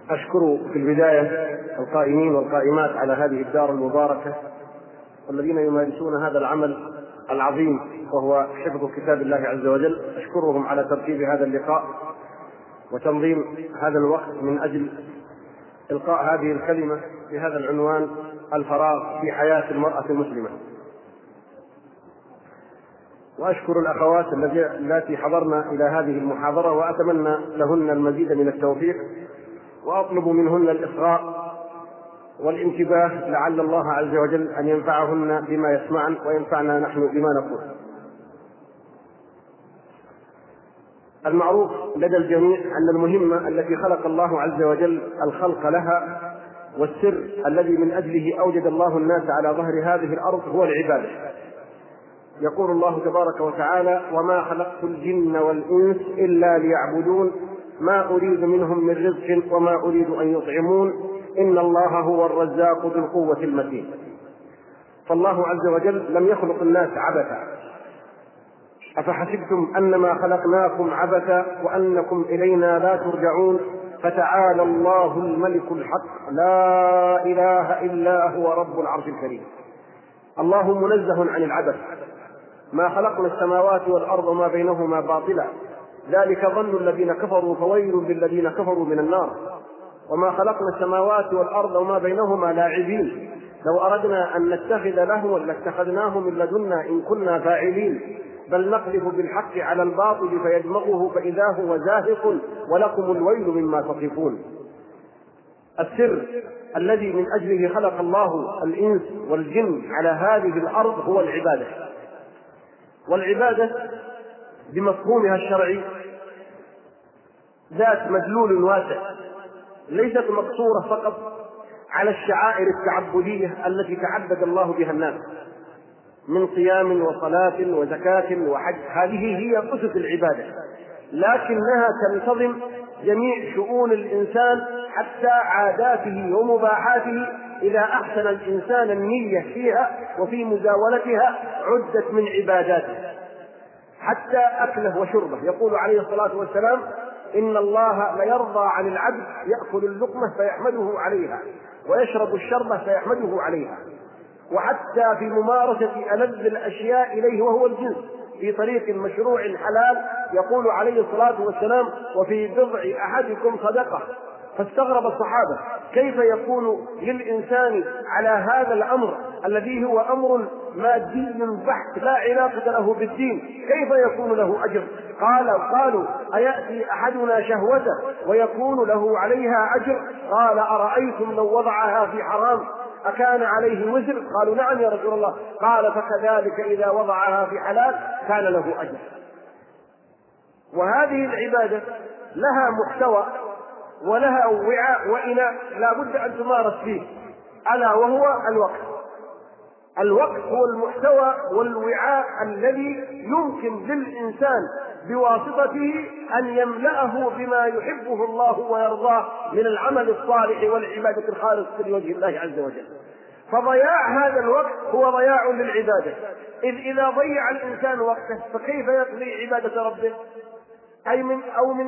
أشكر في البداية القائمين والقائمات على هذه الدار المباركة والذين يمارسون هذا العمل العظيم وهو حفظ كتاب الله عز وجل. أشكرهم على ترتيب هذا اللقاء وتنظيم هذا الوقت من أجل إلقاء هذه الكلمة بهذا العنوان: الفراغ في حياة المرأة المسلمة. وأشكر الأخوات التي حضرنا إلى هذه المحاضرة وأتمنى لهن المزيد من التوفيق، وأطلب منهن الإصغاء والانتباه لعل الله عز وجل أن ينفعهن بما يسمعن وينفعنا نحن بما نقول. المعروف لدى الجميع أن المهمة التي خلق الله عز وجل الخلق لها والسر الذي من أجله أوجد الله الناس على ظهر هذه الأرض هو العبادة. يقول الله تبارك وتعالى: وما خلقت الجن والإنس إلا ليعبدون ما أريد منهم من رزق وما أريد أن يطعمون إن الله هو الرزاق ذو القوة المتين. فالله عز وجل لم يخلق الناس عبثا. أفحسبتم أنما خلقناكم عبثا وأنكم إلينا لا ترجعون فتعالى الله الملك الحق لا إله إلا هو رب العرش الكريم. الله منزه عن العبث. ما خلقنا السماوات والأرض وما بينهما باطلا ذلك ظن الذين كفروا فويل للذين كفروا من النار. وما خلقنا السماوات والأرض وما بينهما لاعبين لو أردنا أن نتخذ لهوا لاتخذناه من لدنا إن كنا فاعلين بل نقذف بالحق على الباطل فيدمغه فإذا هو زاهق ولكم الويل مما تصفون. السر الذي من أجله خلق الله الإنس والجن على هذه الأرض هو العبادة. والعبادة بمفهومها الشرعي ذات مدلول واسع، ليست مقصورة فقط على الشعائر التعبدية التي تعبد الله بها الناس من صيام وصلاة وزكاة وحج، هذه هي أسس العبادة، لكنها تنتظم جميع شؤون الإنسان حتى عاداته ومباحاته. إذا أحسن الإنسان النية فيها وفي مزاولتها عدت من عباداته، حتى أكله وشربه. يقول عليه الصلاة والسلام: إن الله ليرضى عن العبد يأكل اللقمة فيحمده عليها ويشرب الشربة فيحمده عليها. وحتى في ممارسة ألذ الأشياء إليه وهو الجنس في طريق مشروع حلال يقول عليه الصلاة والسلام: وفي بضع أحدكم صدقة. فاستغرب الصحابة: كيف يكون للإنسان على هذا الأمر الذي هو أمر مادي بحت لا علاقة له بالدين كيف يكون له أجر؟ قالوا: أيأتي أحدنا شهوته ويكون له عليها أجر؟ قال: أرأيتم لو وضعها في حرام أكان عليه وزر؟ قالوا: نعم يا رسول الله. قال: فكذلك إذا وضعها في حلال كان له أجر. وهذه العبادة لها محتوى ولها وعاء وإناء لا بد أن تمارس فيه، ألا وهو الوقت. الوقت هو المحتوى والوعاء الذي يمكن للإنسان بواسطته أن يملأه بما يحبه الله ويرضاه من العمل الصالح والعبادة الخالصة لوجه الله عز وجل. فضياع هذا الوقت هو ضياع للعبادة، إذ إذا ضيع الإنسان وقته فكيف يقضي عبادة ربه؟ من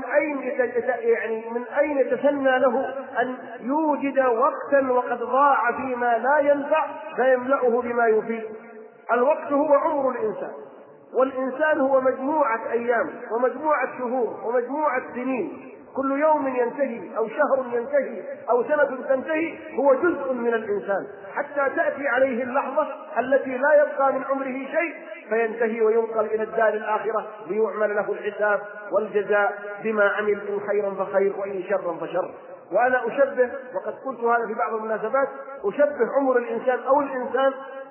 أين يتسنى له أن يوجد وقتا وقد ضاع فيما لا ينفع فيملأه بما يفيد؟ الوقت هو عمر الإنسان، والإنسان هو مجموعة أيام ومجموعة شهور ومجموعة سنين، كل يوم ينتهي أو شهر ينتهي أو سنة تنتهي هو جزء من الإنسان، حتى تأتي عليه اللحظة التي لا يبقى من عمره شيء فينتهي وينقل إلى الدار الآخرة ليعمل له الحساب والجزاء بما عمل، إن خيرا فخير وإن شرا فشر. وأنا أشبه، وقد قلت هذا في بعض المناسبات، أشبه عمر الإنسان أو الإنسان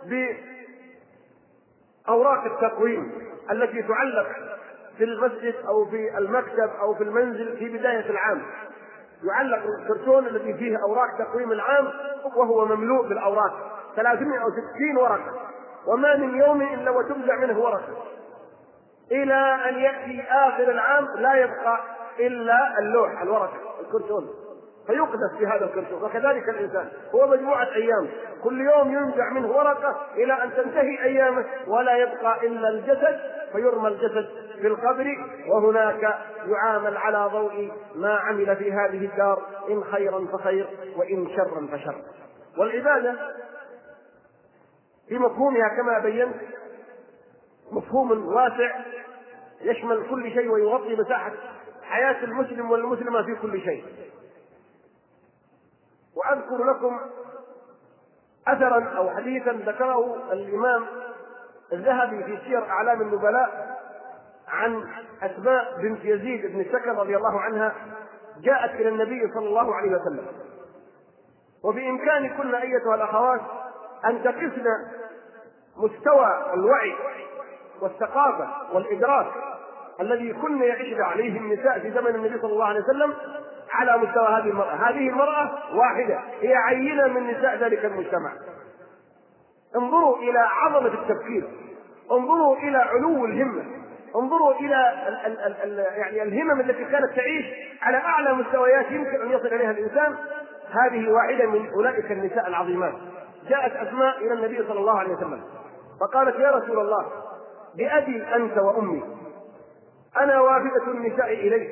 بأوراق التقويم التي تعلق في المسجد أو في المكتب أو في المنزل في بداية العام. يعلق الكرتون الذي فيه أوراق تقويم العام وهو مملوء بالأوراق 360 ورقة، وما من يوم إلا وتنزع منه ورقة إلى أن يأتي آخر العام لا يبقى إلا اللوح الورقة الكرتون فيقذف في هذا الكرتون. وكذلك الإنسان هو مجموعة أيام، كل يوم ينزع منه ورقة إلى أن تنتهي أيامه ولا يبقى إلا الجسد، فيرمى الجسد في القبر، وهناك يعامل على ضوء ما عمل في هذه الدار، إن خيرا فخير وإن شرا فشر. والعبادة في مفهومها كما بينت مفهوم واسع يشمل كل شيء ويغطي مساحة حياة المسلم والمسلمة في كل شيء. وأذكر لكم أثرا أو حديثا ذكره الإمام الذهبي في سير أعلام النبلاء عن أسماء بنت يزيد بن السكن رضي الله عنها، جاءت إلى النبي صلى الله عليه وسلم. وبإمكانكن أيتها الأخوات أن تقسن مستوى الوعي والثقافة والإدراك الذي كن يعيش عليه النساء في زمن النبي صلى الله عليه وسلم على مستوى هذه المرأة. هذه المرأة واحدة، هي عينة من نساء ذلك المجتمع. انظروا إلى عظمة التفكير، انظروا إلى علو الهمة، انظروا إلى يعني الهمم التي كانت تعيش على أعلى مستويات يمكن أن يصل إليها الإنسان. هذه واحدة من أولئك النساء العظيمات. جاءت أسماء إلى النبي صلى الله عليه وسلم فقالت: يا رسول الله، بأبي أنت وأمي أنا وافدة النساء إليك،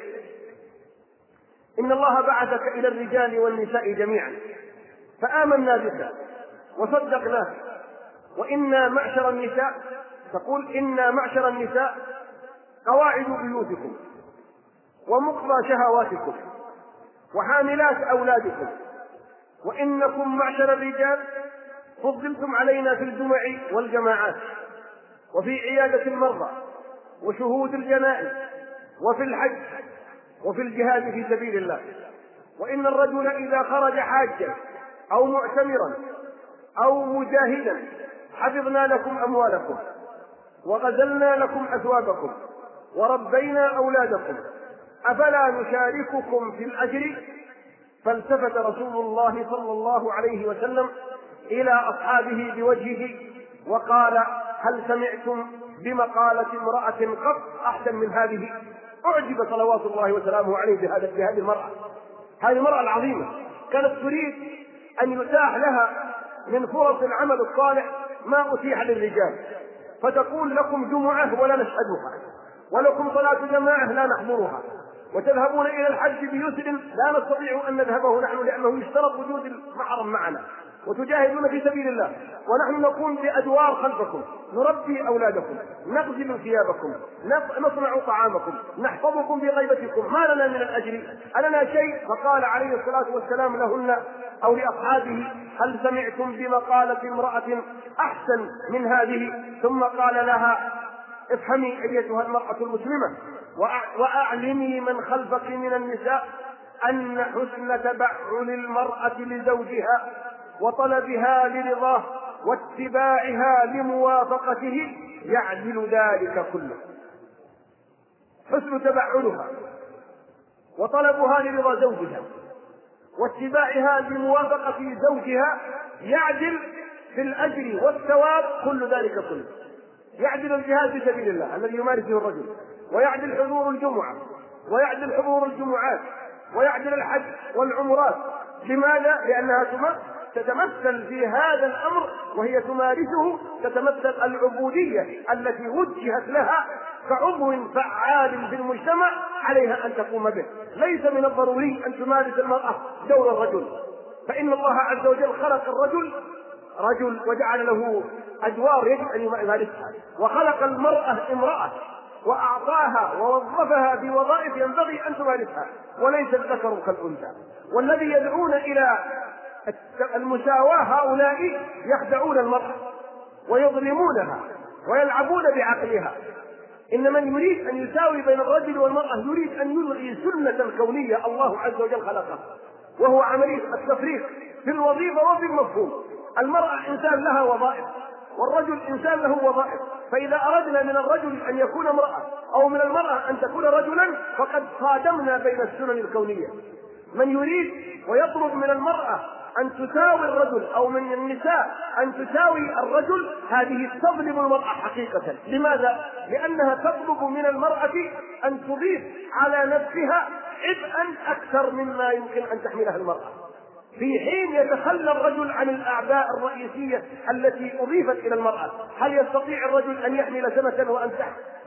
إن الله بعثك إلى الرجال والنساء جميعا، فآمنا بك وصدقناك، وإنا معشر النساء، تقول إنا معشر النساء قواعد بيوتكم ومقضى شهواتكم وحاملات أولادكم، وإنكم معشر الرجال فضلتم علينا في الجمع والجماعات وفي عيادة المرضى وشهود الجنائز وفي الحج وفي الجهاد في سبيل الله، وإن الرجل إذا خرج حاجا أو معتمرا أو مجاهدا حفظنا لكم أموالكم وغزلنا لكم أثوابكم وربينا أولادكم، أفلا نشارككم في الأجر؟ فالتفت رسول الله صلى الله عليه وسلم إلى أصحابه بوجهه وقال: هل سمعتم بمقالة امرأة قط أحسن من هذه؟ أعجب صلوات الله وسلامه عليه بهذه المرأة. هذه المرأة العظيمة كانت تريد أن يتاح لها من فرص العمل الصالح ما أتيح للرجال، فتقول: لكم جمعة ولا نشهدها، ولكم صلاة جماعة لا نحضرها، وتذهبون إلى الحج بيسر لا نستطيع أن نذهبه نحن لأنه يشترط وجود المحرم معنا، وتجاهدون في سبيل الله، ونحن نقوم بأدوار خلفكم، نربي أولادكم، نغسل ثيابكم، نصنع طعامكم، نحفظكم في غيبتكم، ما لنا من الأجر ألنا شيء؟ فقال عليه الصلاة والسلام لهن أو لأصحابه: هل سمعتم بمقالة امرأة أحسن من هذه؟ ثم قال لها: افهمي أيتها المرأة المسلمة، وأعلمي من خلفك من النساء أن حسن تبعل المرأة لزوجها وطلبها لرضاه واتباعها لموافقته يعدل ذلك كله. حسن تبعلها وطلبها لرضا زوجها واتباعها لموافقة زوجها يعدل في الأجر والثواب كل ذلك كله. يعدل الجهاد في سبيل الله الذي يمارسه الرجل، ويعدل حضور الجمعة، ويعدل حضور الجمعات، ويعدل الحج والعمرات. لماذا؟ لأنها تتمثل في هذا الأمر وهي تمارسه، تتمثل العبودية التي وجهت لها كعضو فعال في المجتمع عليها أن تقوم به. ليس من الضروري أن تمارس المرأة دور الرجل، فإن الله عز وجل خلق الرجل رجل وجعل له أدوار يجب أن يمارسها، وخلق المرأة امرأة وأعطاها ووظفها بوظائف ينبغي أن تمارسها، وليس الذكر كالأنثى. والذي يدعون إلى المساواة هؤلاء يخدعون المرأة ويظلمونها ويلعبون بعقلها. إن من يريد أن يساوي بين الرجل والمرأة يريد أن يلغي سنة كونية الله عز وجل خلقها، وهو عملية التفريق في الوظيفة وفي المفهوم. المرأة إنسان لها وظائف، والرجل إنسان له وظائف، فإذا أردنا من الرجل أن يكون امرأة أو من المرأة أن تكون رجلا فقد صادمنا بين السنن الكونية. من يريد ويطلب من المرأة أن تساوي الرجل أو من النساء أن تساوي الرجل، هذه تظلم المرأة حقيقة. لماذا؟ لأنها تطلب من المرأة أن تضيف على نفسها عبئا أكثر مما يمكن أن تحملها المرأة، في حين يتخلى الرجل عن الأعباء الرئيسية التي أضيفت إلى المرأة. هل يستطيع الرجل أن يحمل سمكا وأن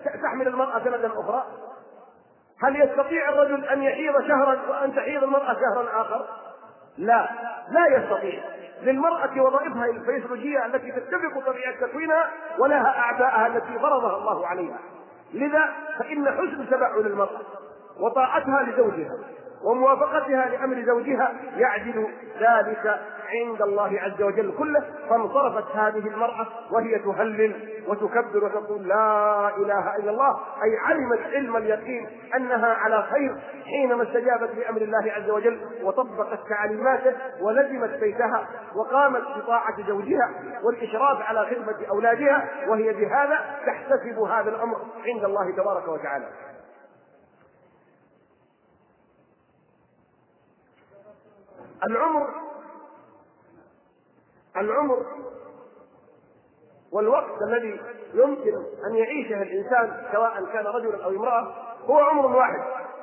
تحمل المرأة سندا أخرى؟ هل يستطيع الرجل أن يحيض شهرا وأن تحيض المرأة شهرا آخر؟ لا، لا يستطيع. للمرأة وظائفها الفيزيولوجية التي تتفق طبيعة تكوينها، ولها أعباءها التي فرضها الله عليها. لذا فإن حسن تبعل المرأة وطاعتها لزوجها وموافقتها لأمر زوجها يعدل ذلك عند الله عز وجل كله. فانصرفت هذه المرأة وهي تهلل وتكبر وتقول لا إله إلا الله، أي علمت علم اليقين أنها على خير حينما استجابت لأمر الله عز وجل وطبقت تعليماته ولزمت بيتها وقامت بطاعة زوجها والإشراف على خدمة أولادها، وهي بهذا تحتسب هذا الأمر عند الله تبارك وتعالى. العمر والوقت الذي يمكن أن يعيشه الإنسان سواء كان رجلا أو امرأة هو عمر واحد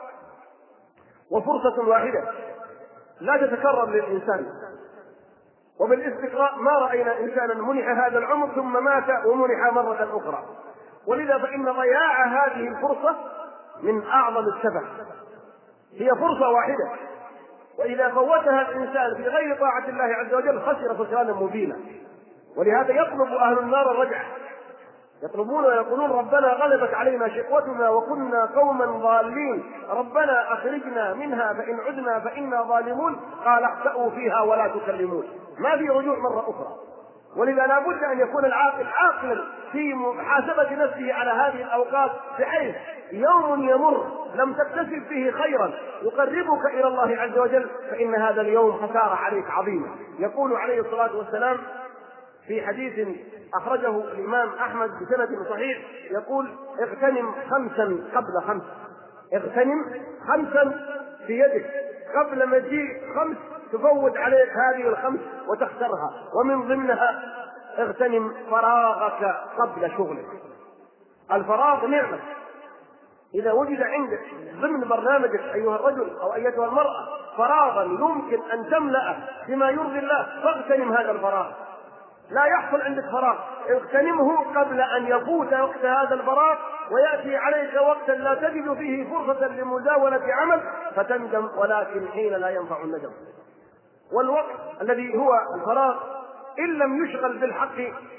وفرصة واحدة لا تتكرر للإنسان. وبالاستقراء ما رأينا إنسانا منح هذا العمر ثم مات ومنح مرة أخرى. ولذا فإن ضياع هذه الفرصة من أعظم السبع. هي فرصة واحدة، وإذا فوتها الإنسان في غير طاعة الله عز وجل خسر خسرانا مبينا. ولهذا يطلب أهل النار الرجعة، يطلبون ويقولون ربنا غلبت علينا شقوتنا وكنا قوما ضالين ربنا أخرجنا منها فإن عدنا فإنا ظالمون قال اخسأوا فيها ولا تكلمون. ما في رجوع مرة أخرى. ولذا لا بد أن يكون العاقل عاقلا في محاسبة نفسه على هذه الأوقات، بحيث يوم يمر لم تكتسب فيه خيرا يقربك إلى الله عز وجل فإن هذا اليوم خسارة عليك عظيمة. يقول عليه الصلاة والسلام في حديث أخرجه الإمام أحمد بسند صحيح، يقول اغتنم خمسا قبل خمس. اغتنم خمسا في يدك قبل مجيء خمس تفوت عليك هذه الخمس وتخسرها. ومن ضمنها اغتنم فراغك قبل شغلك. الفراغ نعمة، إذا وجد عندك ضمن برنامجك أيها الرجل أو أيتها المرأة فراغا يمكن أن تملأه بما يرضي الله فاغتنم هذا الفراغ. لا يحصل عندك فراغ، اغتنمه قبل أن يفوت وقت هذا الفراغ ويأتي عليك وقتا لا تجد فيه فرصة لمزاولة عمل فتندم، ولكن حين لا ينفع الندم. والوقت الذي هو الفراغ إن لم يشغل بالحق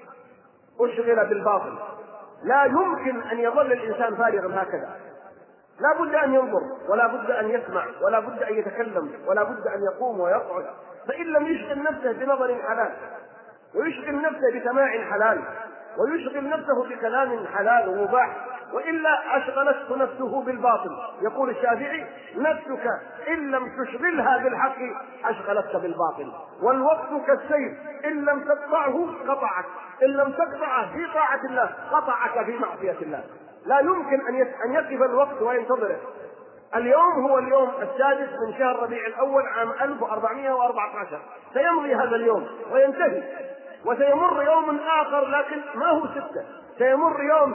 أشغل بالباطل. لا يمكن أن يظل الإنسان فارغا هكذا، لا بد أن ينظر ولا بد أن يسمع ولا بد أن يتكلم ولا بد أن يقوم ويقعد. فإن لم يشغل نفسه بنظر حلال ويشغل نفسه بسماع حلال ويشغل نفسه بكلام حلال ومباح وإلا أشغلته نفسه بالباطل. يقول الشافعي نفسك إن لم تشغلها بالحق أشغلتك بالباطل. والوقت كالسيف إن لم تقطعه قطعك، إن لم تقطعه في طاعة الله قطعك في معصية الله. لا يمكن أن يقف الوقت وينتظره. اليوم هو اليوم السادس من شهر ربيع الأول عام 1414 سيمضي هذا اليوم وينتهي، وسيمر يوم آخر لكن ما هو 6، سيمر يوم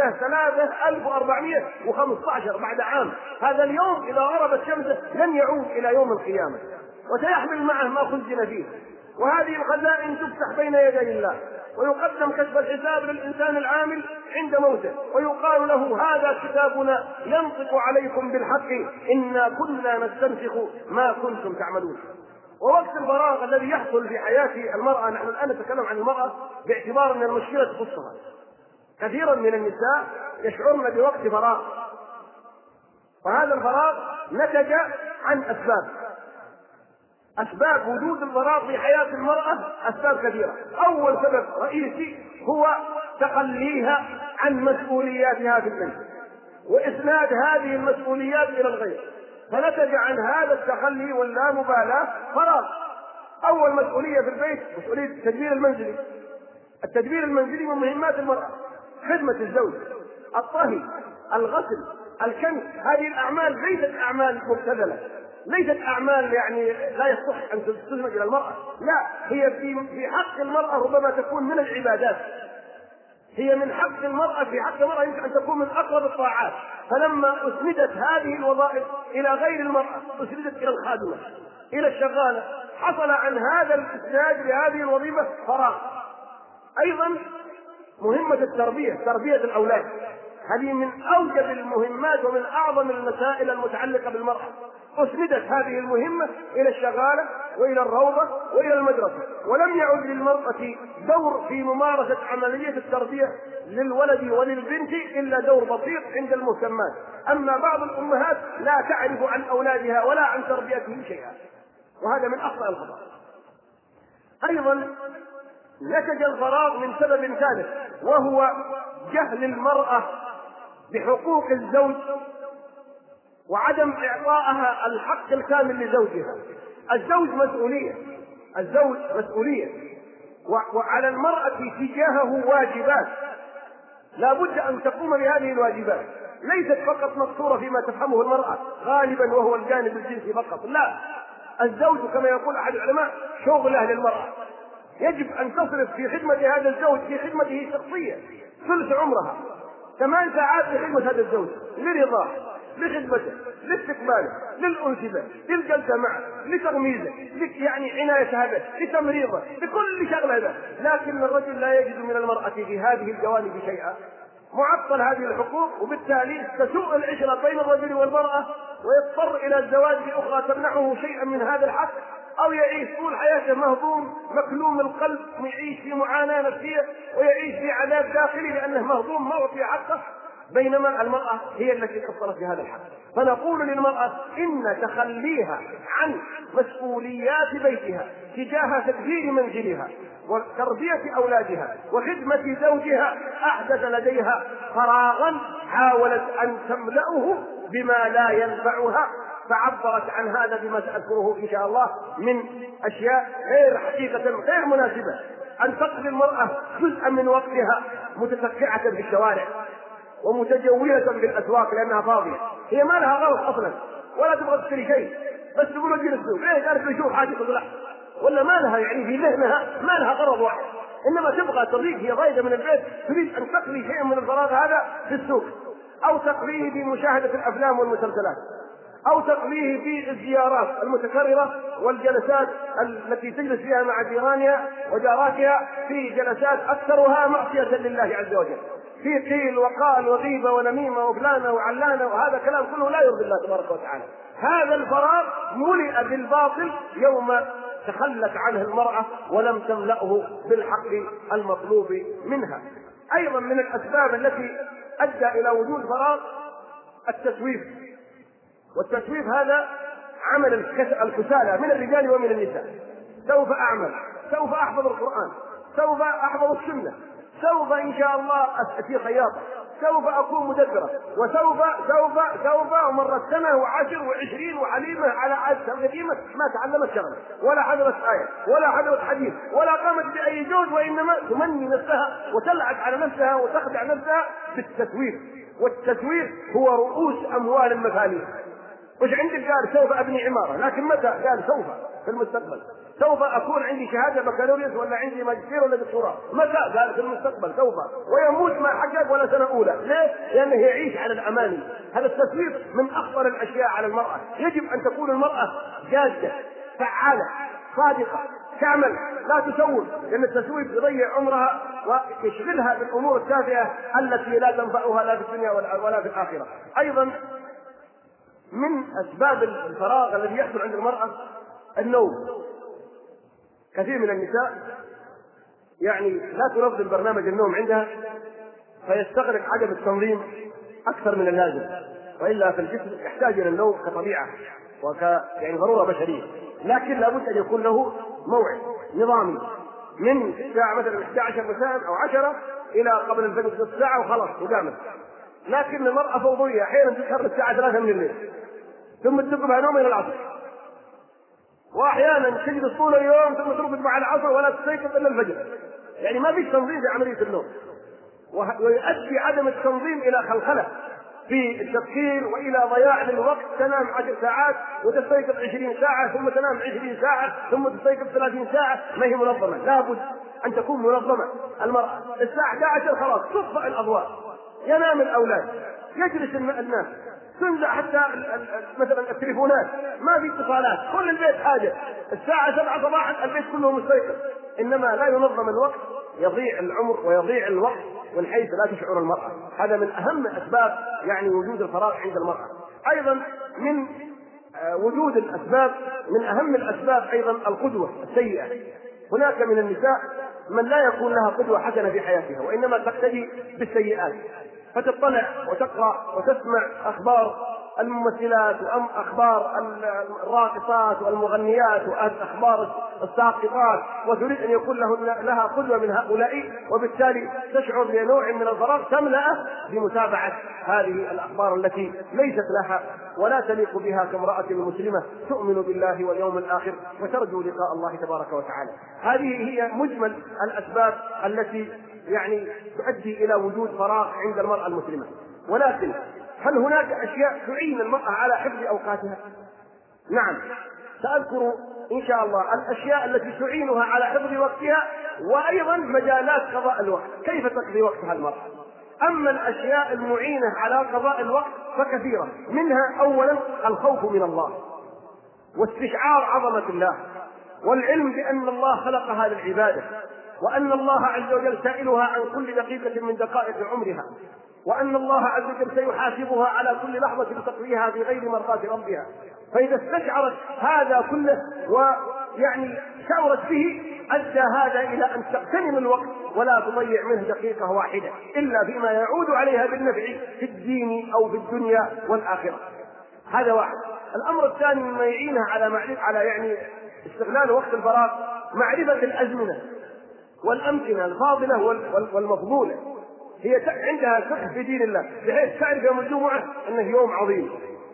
6/3/1415 بعد عام. هذا اليوم إذا غربت شمسه لن يعود إلى يوم القيامة وسيحمل معه ما خزن فيه. وهذه الخزائن تفتح بين يدي الله ويقدم كشف الحساب للإنسان العامل عند موته ويقال له هذا كتابنا ينطق عليكم بالحق إنا كنا نستنسخ ما كنتم تعملون. ووقت الفراغ الذي يحصل في حياة المرأة، نحن الآن نتكلم عن المرأة باعتبار أن المشكلة تخصها. كثيرا من النساء يشعرن بوقت فراغ، وهذا الفراغ نتج عن أسباب وجود الفراغ في حياة المرأة أسباب كثيرة. أول سبب رئيسي هو تخليها عن مسؤولياتها في البيت وإسناد هذه المسؤوليات إلى الغير، فنتج عن هذا التخلي واللامبالاة فراغ. أول مسؤولية في البيت مسؤولية التدبير المنزلي. التدبير المنزلي من مهمات المرأة، خدمة الزوج، الطهي، الغسل، الكنس. هذه الأعمال ليست أعمال مبتذلة، ليست أعمال يعني لا يصح أن تسلم إلى المرأة، لا، هي في حق المرأة ربما تكون من العبادات، هي من حق المرأة، في حق المرأة يمكن أن تكون من أقرب الطاعات. فلما أسندت هذه الوظائف إلى غير المرأة، أسندت إلى الخادمة إلى الشغالة، حصل عن هذا الإسناد لهذه الوظيفة فراغ. أيضا مهمة التربية، تربية الأولاد. هذه من أوجب المهمات ومن أعظم المسائل المتعلقة بالمرأة. أسندت هذه المهمة إلى الشغالة وإلى الروضة وإلى المدرسة، ولم يعد للمرأة دور في ممارسة عملية التربية للولد وللبنت إلا دور بسيط عند المهتمات. أما بعض الأمهات لا تعرف عن أولادها ولا عن تربيتهم شيئا، وهذا من أخطأ الخطأ. أيضا نتج الفراغ من سبب ثالث، وهو جهل المرأة بحقوق الزوج وعدم إعطائها الحق الكامل لزوجها. الزوج مسؤولية، وعلى المرأة تجاهه واجبات لا بد أن تقوم بهذه الواجبات، ليست فقط مقصورة فيما تفهمه المرأة غالبا وهو الجانب الجنسي فقط، لا، الزوج كما يقول أحد العلماء شغله للمرأة، يجب أن تصرف في خدمة هذا الزوج في خدمته الشخصية ثلث عمرها، 8 ساعات لخدمة هذا الزوج، لرضاه، لخدمته، لاستقباله، للأنس به، للجلسة معه، لتغميزه، يعني عناية هذا، لتمريضه، لكل شغلة هذا. لكن الرجل لا يجد من المرأة في هذه الجوانب شيئا، معطل هذه الحقوق، وبالتالي تسوء العشرة بين الرجل والمرأة، ويضطر إلى الزواج بأخرى تمنعه شيئا من هذا الحق، أو يعيش طول حياته مهضوم مكلوم القلب، ويعيش في معاناة نفسية ويعيش في عذاب داخلي لأنه مهضوم ما أعطي حقه، بينما المرأة هي التي قصرت بهذا الحق. فنقول للمرأة إن تخليها عن مسؤوليات بيتها تجاه تدبير منزلها وتربية أولادها وخدمة زوجها أحدث لديها فراغا حاولت أن تملأه بما لا ينفعها، فعبرت عن هذا بما سأذكره إن شاء الله من أشياء غير حقيقة غير مناسبة. أن تقضي المرأة جزءا من وقتها متسكعة في الشوارع ومتجولة في الأسواق لأنها فاضية، هي ما لها غرض أصلا ولا تبغى تشتري شيء، بس تقول لي السوق ليه قالت لي شوف حاجة تطلع، ولا ما لها يعني في ذهنها ما لها غرض واحد، إنما تبغى تضيق، هي ضايقة من البيت تريد أن تقضي شيئا من الفراغ هذا في السوق، أو تقضيه بمشاهدة الأفلام والمسلسلات، أو تقضيه في الزيارات المتكررة والجلسات التي تجلس فيها مع جيرانها وجاراتها في جلسات أكثرها معصية لله عز وجل، في قيل وقال وغيبة ونميمة وفلانة وعلانة، وهذا كلام كله لا يرضي الله تبارك وتعالى. هذا الفراغ ملئ بالباطل يوم تخلت عنه المرأة ولم تملأه بالحق المطلوب منها. أيضا من الأسباب التي أدى إلى وجود فراغ التسويف، والتسويف هذا عمل الكسالى من الرجال ومن النساء. سوف أعمل، سوف أحفظ القرآن، سوف أحفظ السنة، سوف إن شاء الله أتي خياطة، سوف أكون مدبرة، وسوف سوف سوف ومرت سنة و10 و20 وحليمة على عادة قديمة ما تعلمت شغلة ولا حضرت آية ولا حضرت حديث ولا قامت بأي جهد، وإنما تمني نفسها وتلعب على نفسها وتخدع نفسها بالتسويف. والتسويف هو رؤوس أموال المفاليس. وش عندك؟ قال سوف أبني عمارة، لكن متى؟ قال سوف في المستقبل. سوف أكون عندي شهادة بكالوريوس ولا عندي ماجستير ولا دكتوراه، متى؟ قال في المستقبل سوف. ويموت ما حقق ولا سنة أولى. ليه؟ لأنه يعيش على الأماني. هذا التسويف من أخطر الأشياء على المرأة. يجب أن تكون المرأة جادة فعالة صادقة تعمل لا تسوف، لأن التسويف يضيع عمرها ويشغلها بالأمور التافهة التي لا تنفعها لا في الدنيا ولا في الآخرة. أيضا من أسباب الفراغ الذي يحصل عند المرأة النوم. كثير من النساء يعني لا تنظم برنامج النوم عندها، فيستغرق عدم التنظيم أكثر من اللازم، وإلا فالجسم يحتاج إلى النوم كطبيعة يعني ضرورة بشرية، لكن لابد أن يكون له موعد نظامي من الساعة مثلا 11 مساء أو 10 إلى قبل الفجر نصف ساعة وخلاص وقامت. لكن المرأة فوضوية، أحيانا تسهر الساعة 3 من الليل ثم تقبها نوم إلى العصر، وأحيانا تجلس طول اليوم ثم ترقد مع العصر ولا تستيقظ إلا الفجر. يعني ما فيش تنظيم في عملية النوم، ويؤدي عدم التنظيم إلى خلخلة في التفكير وإلى ضياع للوقت. تنام 10 ساعات وتستيقظ 20 ساعة، ثم تنام 20 ساعة ثم تستيقظ 30 ساعة، ما هي منظمة. لابد أن تكون منظمة. المرأة الساعة 11 خلاص تطفئ الأضواء، ينام الأولاد، يجلس الناس، تنزع حتى مثلا التليفونات، ما في اتصالات، كل البيت حاجة. الساعة 7 صباحا البيت كله مستيقظ. إنما لا ينظم الوقت يضيع العمر ويضيع الوقت ومن حيث لا تشعر المرأة. هذا من أهم أسباب يعني وجود الفراغ عند المرأة. أيضا من وجود الأسباب، من أهم الأسباب أيضا القدوة السيئة. هناك من النساء من لا يكون لها قدوة حسنة في حياتها، وإنما تقتدي بالسيئات، فتطلع وتقرأ وتسمع أخبار الممثلات وأخبار الراقصات والمغنيات وأخبار الساقطات، وتريد أن يكون لها قدوة من هؤلاء، وبالتالي تشعر بنوع من الفراغ تملأه بمتابعة هذه الأخبار التي ليست لها ولا تليق بها كامرأة مسلمة تؤمن بالله واليوم الآخر وترجو لقاء الله تبارك وتعالى. هذه هي مجمل الأسباب التي يعني تؤدي إلى وجود فراغ عند المرأة المسلمة. ولكن هل هناك أشياء تعين المرأة على حفظ أوقاتها؟ نعم، سأذكر إن شاء الله الأشياء التي تعينها على حفظ وقتها، وأيضا مجالات قضاء الوقت، كيف تقضي وقتها المرأة. أما الأشياء المعينة على قضاء الوقت فكثيرة، منها أولا الخوف من الله، واستشعار عظمة الله، والعلم بأن الله خلقها للعبادة، وأن الله عز وجل سائلها عن كل دقيقة من دقائق عمرها، وأن الله عز وجل سيحاسبها على كل لحظة تقضيها بغير مرضاة ربها. فإذا استشعرت هذا كله ويعني شعرت به، أدى هذا إلى أن تغتنم الوقت ولا تضيع منه دقيقة واحدة إلا فيما يعود عليها بالنفع في الدين أو في الدنيا والآخرة. هذا واحد. الأمر الثاني مما يعينها على يعني استغلال وقت الفراغ معرفة الأزمنة والأمكنة الفاضلة والمفضولة. هي عندها فقه في دين الله، بحيث تعرف يوم الجمعة أنه يوم عظيم،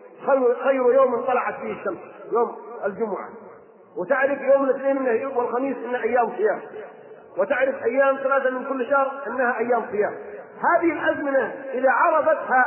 خير يوم طلعت فيه الشمس يوم الجمعة، وتعرف يوم الاثنين والخميس إنها أيام صيام، وتعرف أيام 3 من كل شهر أنها أيام صيام. هذه الأزمنة إذا عرفتها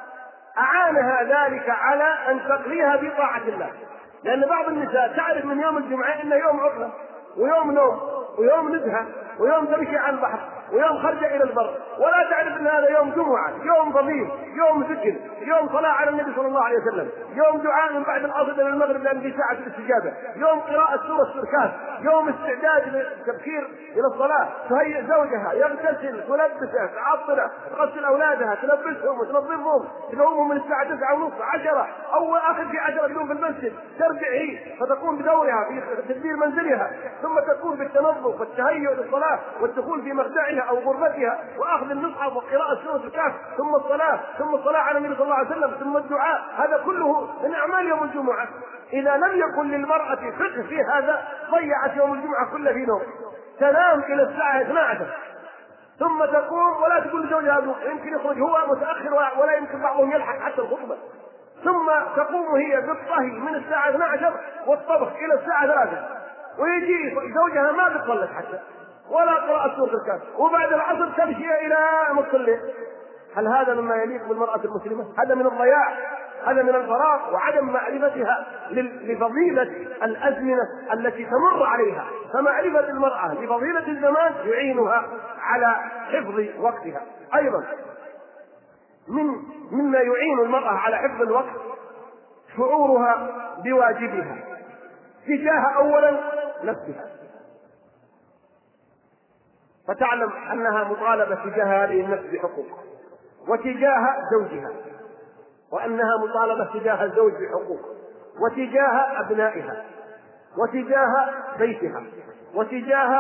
أعانها ذلك على أن تقضيها بطاعة الله، لأن بعض النساء تعرف من يوم الجمعة إنه يوم عطلة ويوم نوم ويوم نزهة ويوم تمشي على البحر ويوم خرج إلى البر، ولا تعرف أن هذا يوم جمعة، يوم فضيل، يوم ذكر، يوم صلاة على النبي صلى الله عليه وسلم، يوم دعاء من بعد العصر إلى المغرب لأن في ساعة الاستجابة، يوم قراءة سورة الشركات، يوم استعداد للتبكير إلى الصلاة، تهيئ زوجها، يغتسل، تلبسه، تعطله، تغسل أولادها، تلبسهم وتنظفهم، تقومهم من الساعة 9:30 10 أو آخر في 10 تكون في المسجد، ترجع هي فتقوم بدورها في تدبير منزلها، ثم تكون بالتنظف والتهيئ للصلاة والدخول في مخدعها أو غرفتها وأخذ المصحف وقراءة سورة الكهف، ثم الصلاة على النبي صلى الله عليه وسلم، ثم الدعاء. هذا كله من أعمال يوم الجمعة. إذا لم يكن للمرأة فقه في هذا ضيعت يوم الجمعة كله في نوم، تنام إلى الساعة 12 ثم تقوم ولا تقول لزوجها يمكن يخرج هو متأخر ولا يمكن بعضهم يلحق حتى الخطبة، ثم تقوم هي بالطهي من الساعة 12 والطبخ إلى الساعة 3، ويجي زوجها ما بتصلي حتى ولا قراءة سورة الكهف، وبعد العصر تمشي إلى نصف الليل. هل هذا مما يليق بالمرأة المسلمة؟ هذا من الضياع، هذا من الفراغ وعدم معرفتها لفضيلة الأزمنة التي تمر عليها. فمعرفة المرأة لفضيلة الزمان يعينها على حفظ وقتها. أيضا مما يعين المرأة على حفظ الوقت شعورها بواجبها تجاه أولا نفسها، فتعلم أنها مطالبة تجاه هذه النفس بحقوق، وتجاه زوجها، وأنها مطالبة تجاه الزوج بحقوق، وتجاه أبنائها، وتجاه بيتها، وتجاه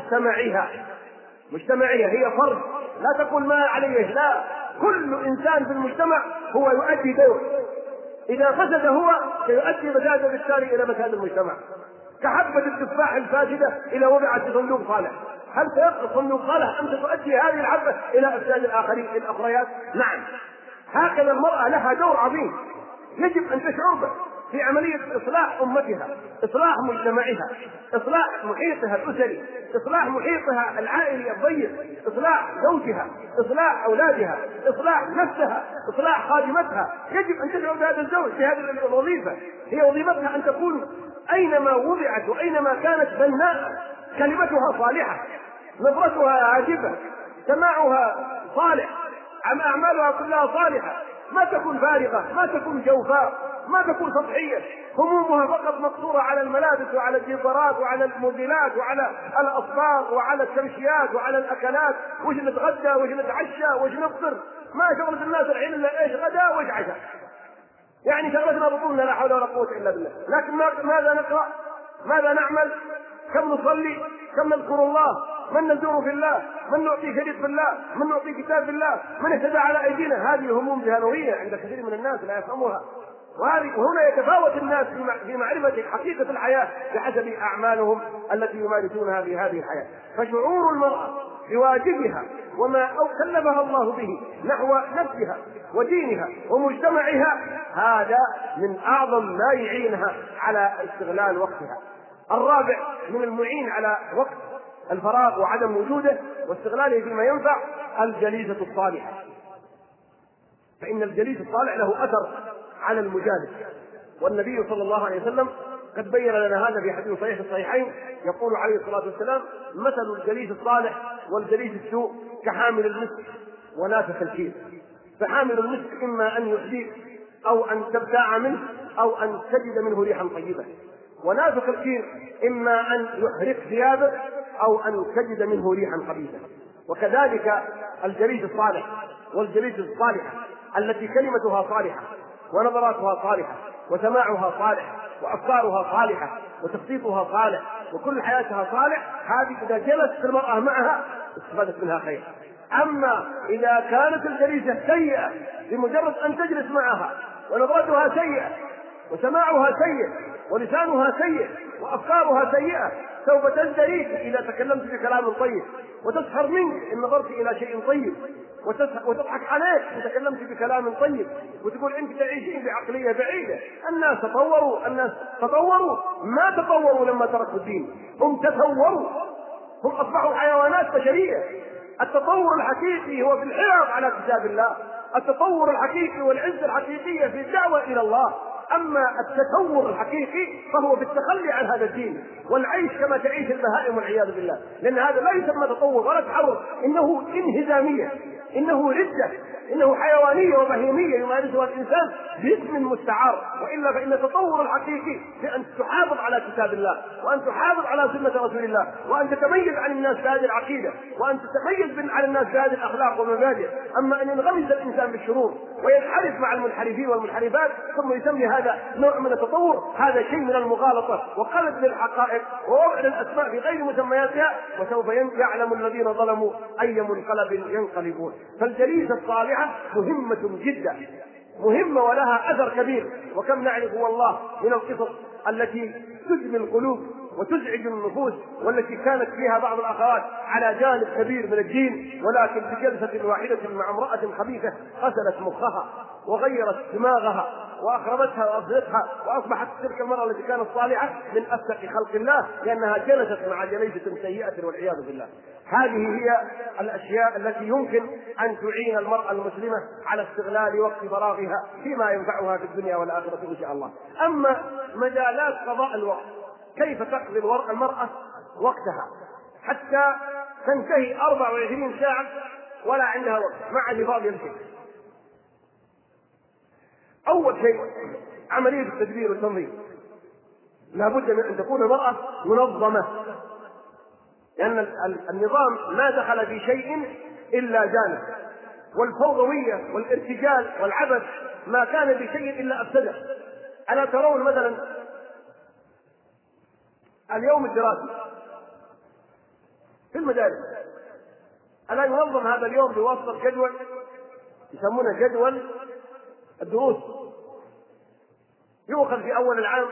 مجتمعها هي فرد، لا تقول ما عليه، لا، كل إنسان في المجتمع هو يؤدي دور، إذا فسد هو سيؤدي فسادا بالتالي إلى فساد المجتمع، كحبة التفاح الفاسدة إذا وضعت في صندوق صالح، هل سيبقى صندوق صالح أم ستؤدي هذه الحبة إلى إفساد الآخريات؟ نعم. هكذا المرأة لها دور عظيم يجب أن تشعر به في عملية إصلاح أمتها، إصلاح مجتمعها، إصلاح محيطها الأسري، إصلاح محيطها العائلي الضيق، إصلاح زوجها، إصلاح أولادها، إصلاح نفسها، إصلاح خادمتها. يجب أن تشعر بهذا الزوج بهذه الوظيفة، هي وظيفتها أن تكون أينما وضعت وأينما كانت بناء كلمتها صالحة، نظرتها عاجبة، سماعها صالح، أعمالها كلها صالحة، ما تكون فارغة، ما تكون جوفاء، ما تكون سطحية، همومها فقط مقصورة على الملابس وعلى الديكورات وعلى الموديلات وعلى الأصباغ وعلى التمشيات وعلى الأكلات، وش نتغدى وش نتعشى وش نفطر. ما شغلة الناس الحين إلا إيش غدا وإيش عشاء، يعني شغلتنا بطولنا لا حول ولا قوة إلا بالله. لكن ماذا نقرأ؟ ماذا نعمل؟ كم نصلي؟ كم نذكر الله؟ من نزور في الله؟ من نعطي شريط في الله؟ من نعطي كتاب في الله؟ من اهتدى على أيدينا؟ هذه هموم جهنمية عند كثير من الناس لا يفهموها. وهنا يتفاوت الناس في معرفة حقيقة الحياة بحسب أعمالهم التي يمارسونها في هذه الحياة. فشعور المرأة بواجبها وما كلفها الله به نحو نفسها ودينها ومجتمعها هذا من أعظم ما يعينها على استغلال وقتها. الرابع من المعين على وقت الفراغ وعدم وجوده واستغلاله فيما ينفع الجليسة الصالحة. فإن الجليس الصالح له أثر على المجالس، والنبي صلى الله عليه وسلم قد بين لنا هذا في حديث صحيح الصحيحين، يقول عليه الصلاة والسلام: مثل الجليس الصالح والجليس السوء كحامل المسك ونافخ الكير. فحامل المسك إما أن يحذيك أو أن تبتاع منه أو أن تجد منه ريحا طيبة، ونافخ الكير إما أن يحرق ثيابك أو أن تجد منه ريحا خبيثة. وكذلك الجليس الصالح والجليس الصالحة التي كلمتها صالحة ونظراتها صالحة وسماعها صالح وأفكارها صالحة وتخطيطها صالح وكل حياتها صالح، هذه إذا جلست المرأة معها استفادت منها خير. أما إذا كانت الجليسة سيئة بمجرد أن تجلس معها ونظرتها سيئة وسماعها سيء ولسانها سيء وأفكارها سيئة سوف تزدريك إذا تكلمت بكلام طيب، وتسخر منك إن نظرت إلى شيء طيب، وتضحك عليك إن تكلمت بكلام طيب، وتقول أنت تعيشين بعقلية بعيدة. الناس تطوروا ما تطوروا لما تركوا الدين، هم تطوروا، هم أصبحوا حيوانات بشرية. التطور الحقيقي هو في الحرص على كتاب الله، التطور الحقيقي والعزة الحقيقية في الدعوة إلى الله. أما التطور الحقيقي فهو في التخلي عن هذا الدين والعيش كما تعيش البهائم والعياذ بالله، لأن هذا لا يسمى تطور ولا تحرر، إنه انهزامية، إنه ردة، إنه حيوانية وبهيمية يمارسها الإنسان باسم مستعار. وإلا فإن التطور الحقيقي في أن تحافظ على كتاب الله وأن تحافظ على سنة رسول الله وأن تتميز عن الناس بهذه العقيدة وأن تتميز عن الناس بهذه الأخلاق والمبادئ. أما أن ينغمس الإنسان بالشرور وينحرف مع المنحرفين والمنحرفات ثم يسمي هذا نوع من التطور، هذا شيء من المغالطة وقلب للحقائق ووضع الأسماء في غير مسمياتها، وسوف يعلم الذين ظلموا أي منقلب ينقلبون. فالجليسة الصالحة مهمة جدا، مهمة ولها أثر كبير. وكم نعرف والله من القصص التي تدمي القلوب وتزعج النفوس، والتي كانت فيها بعض الأخوات على جانب كبير من الدين، ولكن بجلسة واحدة مع امرأة خبيثة غسلت مخها وغيرت دماغها وأخربتها وأفسدتها، وأصبحت تلك المرأة التي كانت صالحة من أفسق خلق الله لأنها جلست مع جليسة سيئة والعياذ بالله. هذه هي الأشياء التي يمكن أن تعين المرأة المسلمة على استغلال وقت فراغها فيما ينفعها في الدنيا والآخرة إن شاء الله. أما مجالات قضاء الوقت، كيف تقضي المرأة وقتها حتى تنتهي 24 ساعة ولا عندها وقت مع فاضي الشيء؟ أول شيء عملية التدبير والتنظيم، لا بد من أن تكون المرأة منظمة، لأن النظام ما دخل في شيء إلا جانب، والفوضوية والارتجال والعبث ما كان بشيء إلا أفسده. ألا ترون مثلا اليوم الدراسي في المدارس، ألا ينظم هذا اليوم بواسطة جدول يسمونه جدول الدروس، يؤخذ في أول العام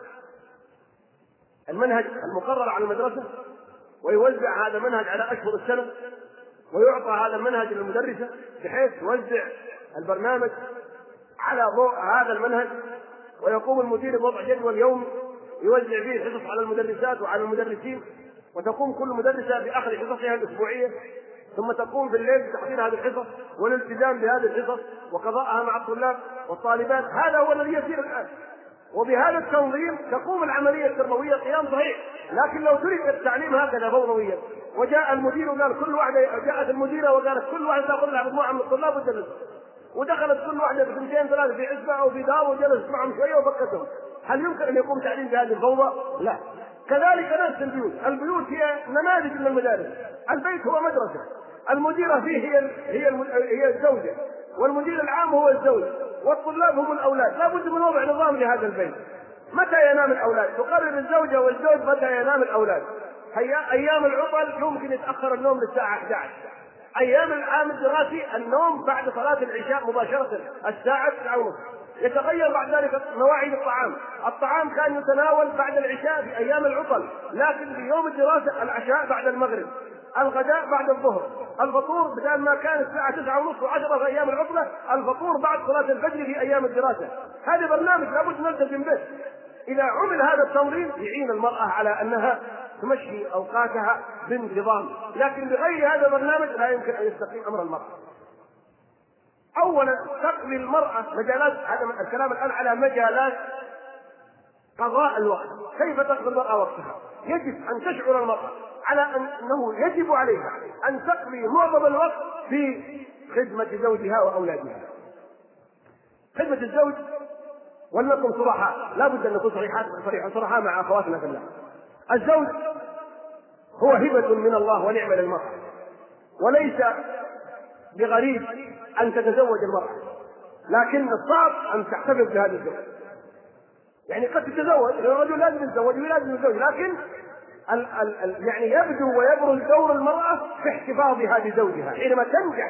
المنهج المقرر على المدرسة ويوزع هذا المنهج على أشهر السنة، ويعطى هذا المنهج للمدرسة بحيث توزع البرنامج على ضوء هذا المنهج، ويقوم المدير بوضع جدول يومي يوزع فيه الحصص على المدرسات وعلى المدرسين، وتقوم كل مدرسة بأخذ حصصها الأسبوعية، ثم تقوم في الليل بتحضير هذه الحصص والالتزام بهذه الحصص وقضاءها مع الطلاب والطالبات. هذا هو الذي يسير الآن، وبهذا التنظيم تقوم العملية التربوية قيام صحيح. لكن لو ترك التعليم هكذا فوضويا وجاء المدير وقال كل واحدة، جاءت المديرة وقالت كل واحدة تأخذ لها مجموعة من الطلاب وتدرس، ودخلت كل واحدة بثنتين ثلاثة في عزبة أو في دار وجلس معهم شوية وفكتهم، هل يمكن أن يقوم تعليم بهذه الفوضى؟ لا. كذلك نفس البيوت هي نماذج من المدارس. البيت هو مدرسة، المديرة فيه هي الزوجة، والمدير العام هو الزوج، والطلاب هم الأولاد. لا بد من وضع نظام لهذا البيت. متى ينام الأولاد؟ تقرر الزوجة والزوج متى ينام الأولاد. أيام العطل يمكن يتأخر النوم للساعة 11. أيام العام الدراسي النوم بعد صلاة العشاء مباشرة الساعة 9:30. يتغير بعد ذلك مواعيد الطعام كان يتناول بعد العشاء في أيام العطل، لكن في يوم الدراسة العشاء بعد المغرب، الغداء بعد الظهر، الفطور بدل ما كان الساعة 9:30 و10 في أيام العطلة، الفطور بعد صلاة الفجر في أيام الدراسة. هذا برنامج لابد نلتزم به. إذا عمل هذا التنظيم يعين المرأة على أنها تمشي أوقاتها بانتظام، لكن بغير هذا البرنامج لا يمكن أن يستقيم أمر المرأة. أولا تقضي المرأة مجالات، هذا الكلام الآن على مجالات قضاء الوقت. كيف تقضي المرأة وقتها؟ يجب أن تشعر المرأة على أنه يجب عليها أن تقضي معظم الوقت في خدمة زوجها وأولادها. خدمة الزوج، ولنكن صرحاء، لا بد أن نكون صرحاء مع أخواتنا في الله. الزوج هو هبة من الله ونعمة للمرأة، وليس بغريب أن تتزوج المرأة، لكن الصعب أن تحتفظ بهذا الزوج. يعني قد تتزوج، الرجل لازم يتزوج ولازم يتزوج، لكن يعني يبدو ويبرز دور المرأة في احتفاظها بزوجها حينما تنجح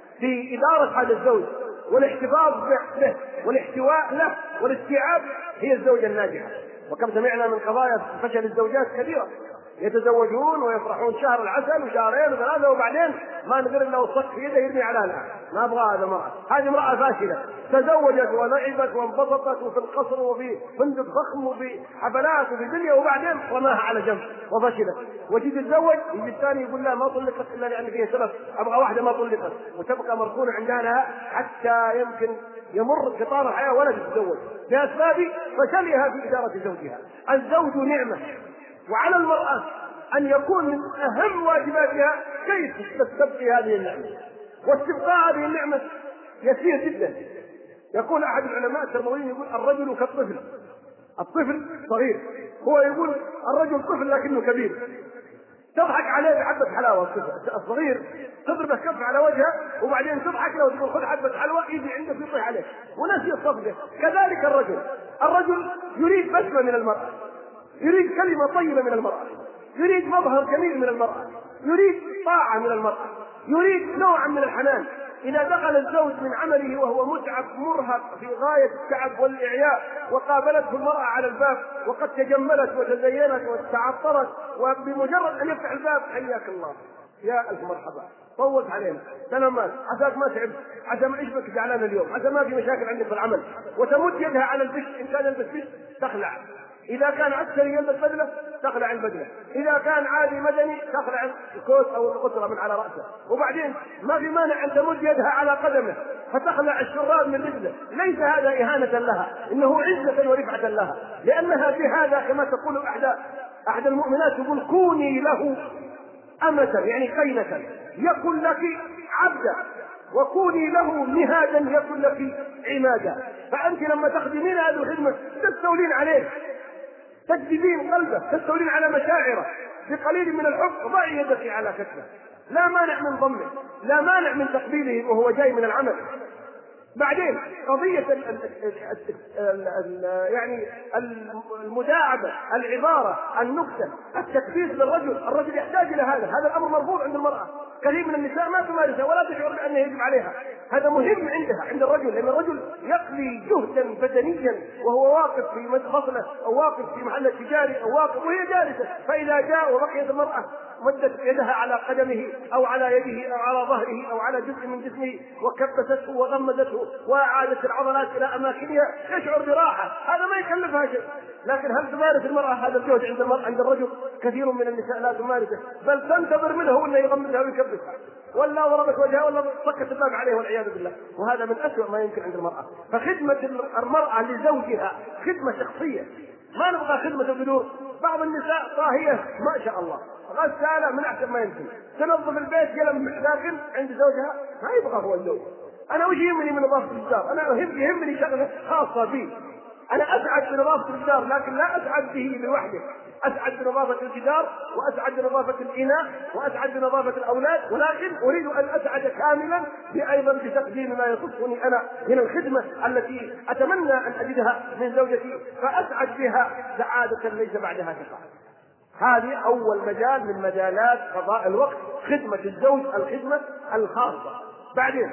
في إدارة هذا الزوج والاحتفاظ به والاحتواء له والاستيعاب، هي الزوجة الناجحة. وكم سمعنا من قضايا فشل الزوجات كثيرة، يتزوجون ويفرحون شهر العسل وشهرين وثلاثة، وبعدين ما نقدر إلا الصك في يده يرمي على ما أبغى هذا المرأة. هذه امرأة فاشلة، تزوجت ولعبت وانبسطت وفي القصر وفي فندق ضخم وفي حفلات وفي دنيا، وبعدين رماها على جنب وفشلت. وجي تتزوج يجي الثاني يقول لا ما طلقت إلا لأن فيها سبب، أبغى واحدة ما طلقت، وتبقى مركونة عندها حتى يمكن يمر قطار الحياة ولا تتزوج بأسباب فشلها في إدارة زوجها. الزوج نعمة، وعلى المرأة أن يكون من أهم واجباتها كيف تستبقي هذه النعمة. واستبقاء هذه النعمة يسير جدا. يقول أحد العلماء التربويين يقول الرجل كالطفل، الطفل صغير، هو يقول الرجل طفل لكنه كبير. تضحك عليه بحبة حلاوة الصغير، تضربه كف على وجهه وبعدين تضحك له وتقول خذ حبة حلوى، يجي عندك يطيح عليك ونسي الصفقة. كذلك الرجل يريد بسمة من المرأة، يريد كلمة طيبة من المرأة، يريد مظهر جميل من المرأة، يريد طاعة من المرأة، يريد نوعا من الحنان. إذا دخل الزوج من عمله وهو متعب مرهق في غاية التعب والإعياء، وقابلته المرأة على الباب وقد تجملت وتزينت وتعطرت، وبمجرد أن يفتح الباب حياك الله، يا ألف مرحبا، طولت علينا، سلامات، عساك ما تعبت، عسى ما عشبك زعلان اليوم، عسى ما في مشاكل عندك في العمل، وتمد يدها على البش. إن كان يلبس بش تخلع، إذا كان عسكري يلبس بدلة تخلع البدلة، إذا كان عادي مدني تخلع الكوت أو القطرة من على رأسه، وبعدين ما في مانع أن تمد يدها على قدمه فتخلع الشراب من رجله. ليس هذا إهانة لها، إنه عزة ورفعة لها، لأنها بهذا كما تقول أحد المؤمنات يقول كوني له أمة، يعني قينة يكن لك عبدا، وكوني له مهادا يكن لك عمادا. فأنت لما تخدمين هذه الخدمة تستولين عليه، تجذبين قلبه، تستولين على مشاعره، بقليل من الحب ضعي يدك على كتفه، لا مانع من ضمه، لا مانع من تقبيله وهو جاي من العمل. بعدين قضية يعني المداعبة، العبارة، النكتة، التكبيس للرجل، الرجل يحتاج إلى هذا الأمر مرفوض عند المرأة. كثير من النساء ما تمارسه ولا تشعر بأنه يجب عليها. هذا مهم عند الرجل، لأن الرجل يقضي جهدا بدنيا وهو واقف في مفصله أو واقف في محل تجاري أو واقف وهي جالسة، فإذا جاء وبقيت المرأة مدت يدها على قدمه أو على يده أو على ظهره أو على جزء من جسمه وكبسته وغمزته وأعادت العضلات إلى أماكنها، يشعر براحة، هذا ما يكلفها شيء. لكن هل تمارس المرأة هذا الجهد عند الرجل؟ كثير من النساء لا تمارسه، بل تنتظر منه أنه يغمزها ويكبسها، ولا ضربت وجهها ولا صكت الباب عليه والعياذ بالله، وهذا من أسوأ ما يمكن عند المرأة. فخدمة المرأة لزوجها خدمة شخصية، ما نبغى خدمة البدور. بعض النساء طاهية ما شاء الله، غسالة من أحسن ما يمكن، تنظف البيت يلم داخل عند زوجها، ما يبغى هو الزوج، أنا وش يهمني من نظافة الجدار؟ أنا يهمني شغلة خاصة بي. أنا أسعد بنظافة الجدار لكن لا أسعد به لوحده، أسعد بنظافة الجدار وأسعد بنظافة الإناء وأسعد بنظافة الأولاد، ولكن أريد أن أسعد كاملا أيضا بتقديم ما يخصني أنا من الخدمة التي أتمنى أن أجدها من زوجتي فأسعد بها سعادة ليس بعدها شقاء. هذه أول مجال من مجالات قضاء الوقت، خدمة الزوج، الخدمة الخاصة. بعدين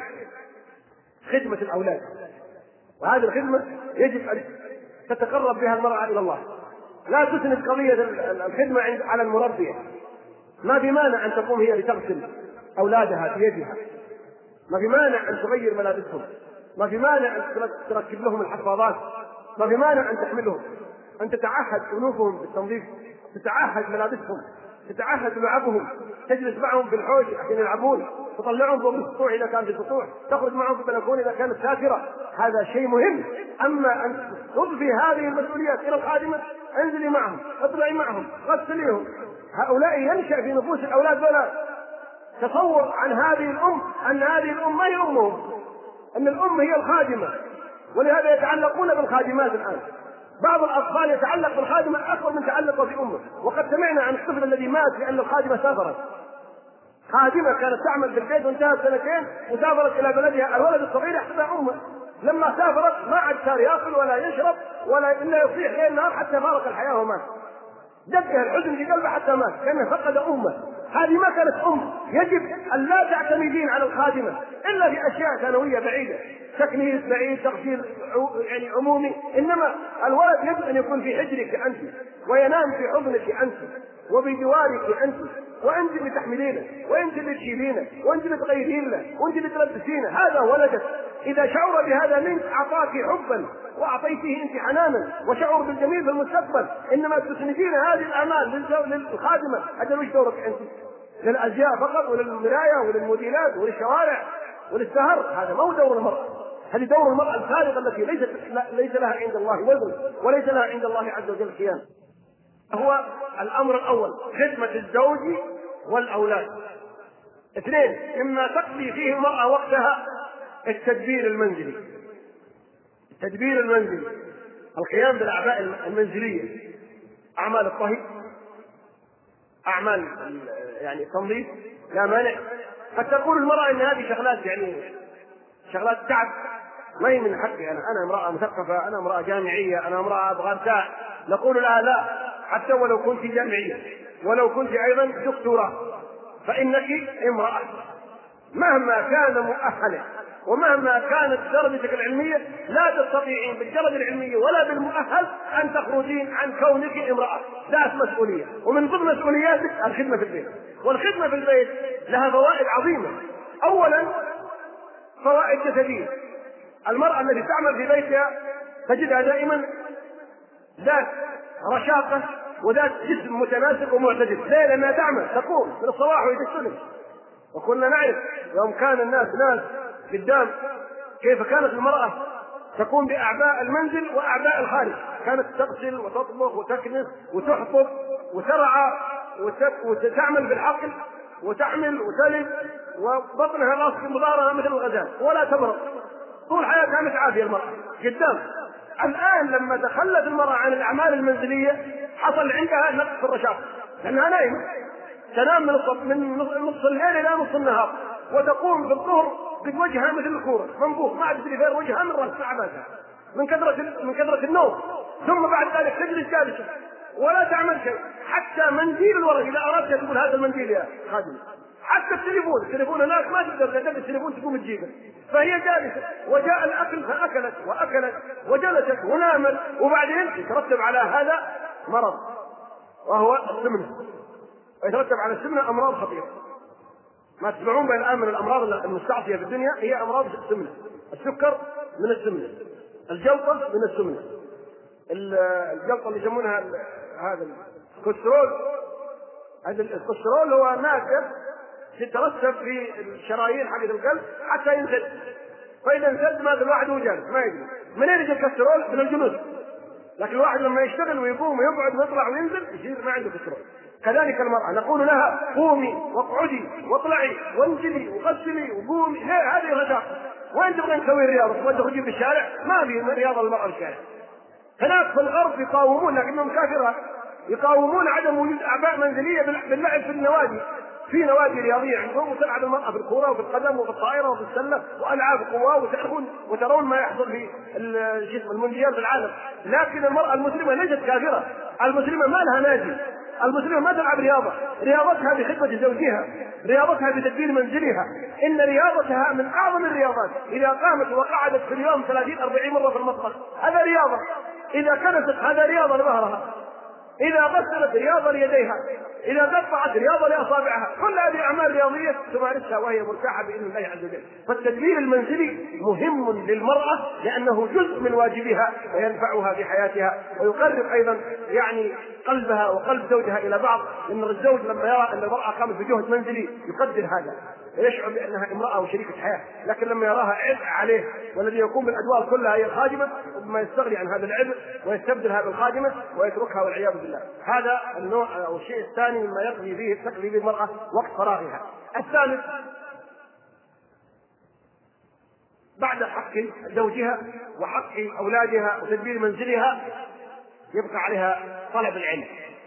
خدمة الأولاد، وهذه الخدمة يجب أن تتقرب بها المرأة إلى الله. لا تسند قضية الخدمة على المربية. ما في مانع أن تقوم هي لتغسل أولادها بيدها، ما في مانع أن تغير ملابسهم، ما في مانع أن تركب لهم الحفاضات، ما في مانع أن تحملهم، أن تتعهد أنوفهم بالتنظيف، تتعهد ملابسهم، تتعهد لعبهم، تجلس معهم في الحوش عشان يلعبون، تطلعهم فوق السطوح إذا كان في سطوح، تخرج معهم في البلكون إذا كانت سافرة. هذا شيء مهم. أما أن تضفي هذه المسؤوليات إلى الخادمة، انزلي معهم، اطلعي معهم، غسليهم، هؤلاء ينشأ في نفوس الأولاد ولا تصور عن هذه الأم أن هذه الأم ما هي أمهم، أن الأم هي الخادمة، ولهذا يتعلقون بالخادمات الآن. بعض الأطفال يتعلق بالخادمة أكثر من تعلق بأمه. وقد سمعنا عن الطفل الذي مات لأن الخادمة سافرت. خادمة كانت تعمل في البيت وانتهت سنتين وسافرت إلى بلدها، الولد الصغير يحسبها أمه، لما سافرت ما عاد صار يأكل ولا يشرب ولا إلا يصيح ليل نهار حتى فارق الحياة ومات. دقها الحزن في قلبه حتى مات كأنه فقد أمه. هذه ما كانت أم. يجب أن لا تعتمدين على الخادمة إلا في أشياء ثانوية بعيدة، تكنيس بعيد، تغسيل يعني عمومي، إنما الولد يجب أن يكون في حجرك أنت، وينام في حضنك أنت، وبجوارك أنت، وأنت اللي تحملينه، وأنت اللي تشيلينه، وأنت اللي تغيرين له، وأنت اللي تلبسينه. هذا ولدك. إذا شعر بهذا منك أعطاك حبا وأعطيته أنت حنانا وشعور بالجميل في المستقبل. إنما تسندين هذه الأعمال للخادمة، أجل وش دورك أنت؟ للأزياء فقط وللمراية وللموديلات وللشوارع وللسهر؟ هذا ما هو دور المرأة. هذه دور المرأة الفارغة التي ليس لها عند الله وزن وليس لها عند الله عز وجل قيام. هو الأمر الأول خدمة الزوج والأولاد. اثنين، مما تقضي فيه المرأة وقتها التدبير المنزلي. التدبير المنزلي، القيام بالأعباء المنزلية، أعمال الطهي، أعمال يعني التنظيف، لا مانع. قد تقول المرأة إن هذه شغلات يعني شغلات تعب، ما هي من حقي أنا امرأة مثقفة، أنا امرأة جامعية، أنا امرأة أبغى أرتاح. نقول لها لا، حتى ولو كنت جامعية ولو كنت أيضا دكتوراه فإنك امرأة مهما كان مؤهلة ومهما كانت درجتك العلمية لا تستطيعين بالدرجة العلمية ولا بالمؤهل أن تخرجين عن كونك امرأة. ذات مسؤولية، ومن ضمن مسؤولياتك الخدمة في البيت. والخدمة في البيت لها فوائد عظيمة. أولا فوائد جسدية. المرأة التي تعمل في بيتها تجدها دائما ذات رشاقة وذات جسم متناسق ومعتدل. ليه؟ لأنها تعمل، تقوم من الصباح وتشتغل. وكنا نعرف يوم كان الناس قدام كيف كانت المرأة تقوم بأعباء المنزل وأعباء الخارج. كانت تغسل وتطبخ وتكنس وتحفظ وترعى وتعمل بالعقل وتحمل وتلد، وبطنها راس في مضارها مثل الغزال ولا تمرض، طول حياتها متعافية المرأة قدام. الآن لما تخلت المرأة عن الأعمال المنزلية حصل عندها نقص في الرشاقة، لأنها نايمة، تنام من نصف الليل إلى نصف النهار، وتقوم في الظهر بوجهها مثل الكورة منفوخ، ما تدري غير وجهها من رأس عباسها من كثرة النوم. ثم بعد ذلك تجلس جالسة ولا تعمل شيء. حتى منديل الورق إذا أردت تقول هذا المنديل يا خادم، حتى التليفون هناك ما تقدر تدق التليفون تقوم تجيبه، فهي جالسة وجاء الأكل فأكلت وجلست ونامت، وبعدين يترتب على هذا مرض وهو السمنة، ويترتب على السمنة أمراض خطيرة. ما تسمعون بين الآن من الأمراض المستعصية في الدنيا هي أمراض السمنة. السكر من السمنة، الجلطة من السمنة، الجلطة اللي يسمونها هذا الكوليسترول. هذا الكوليسترول هو مادة تترسب في الشرايين حق القلب حتى ينسد، فإذا انسد مات الواحد وهو جالس ما يدري منين يجي الكوليسترول، من الجلوس. لكن الواحد لما يشتغل ويقوم ويقعد ويطلع وينزل يصير ما عنده كوليسترول. كذلك المرأة نقول لها قومي واقعدي واطلعي وانزلي وغسلي وقومي. ليه؟ هذه الرشاقة. وين تبغى نسوي الرياضة؟ تبغى تخرجين في الشارع؟ ما في رياضة للمرأة في الشارع. هناك في الغرب يقاومون لكنهم كافرة، يقاومون عدم وجود أعباء منزلية باللعب في النوادي. في نوادي رياضية عندهم وتلعب المرأة في الكورة وفي القدم وفي الطائرة وفي السلة وألعاب قوى، وترون ما يحصل في المونديال في العالم. لكن المرأة المسلمة ليست كافرة، المسلمة ما لها نادي، المسلمة ما تلعب رياضة، رياضتها بخدمة زوجها، رياضتها بتدبير منزلها. إن رياضتها من أعظم الرياضات. إذا قامت وقعدت في اليوم 30-40 مرة في المطبخ هذا رياضة، إذا كنست هذا رياضة لظهرها، إذا غسلت رياضة ليديها، إذا قطعت رياضة لأصابعها، كل هذه أعمال رياضية تمارسها وهي مرتاحة بإذن الله عز وجل. فالتدبير المنزلي مهم للمرأة لأنه جزء من واجبها وينفعها في حياتها، ويقرب أيضا يعني قلبها وقلب زوجها إلى بعض. لأن الزوج لما يرى أن المرأة قامت بجهد منزلي يقدر هذا ويشعر بأنها امرأة وشريكة حياة. لكن لما يراها عبء عليه والذي يقوم بالأدوار كلها هي الخادمة، ربما يستغني عن هذا العبء ويستبدلها بالخادمة ويتركها والعياذ بالله. هذا النوع أو الشيء الثاني مما تقضي به المرأة وقت فراغها. الثالث بعد حق زوجها وحق أولادها وتدبير منزلها يبقى عليها طلب العلم،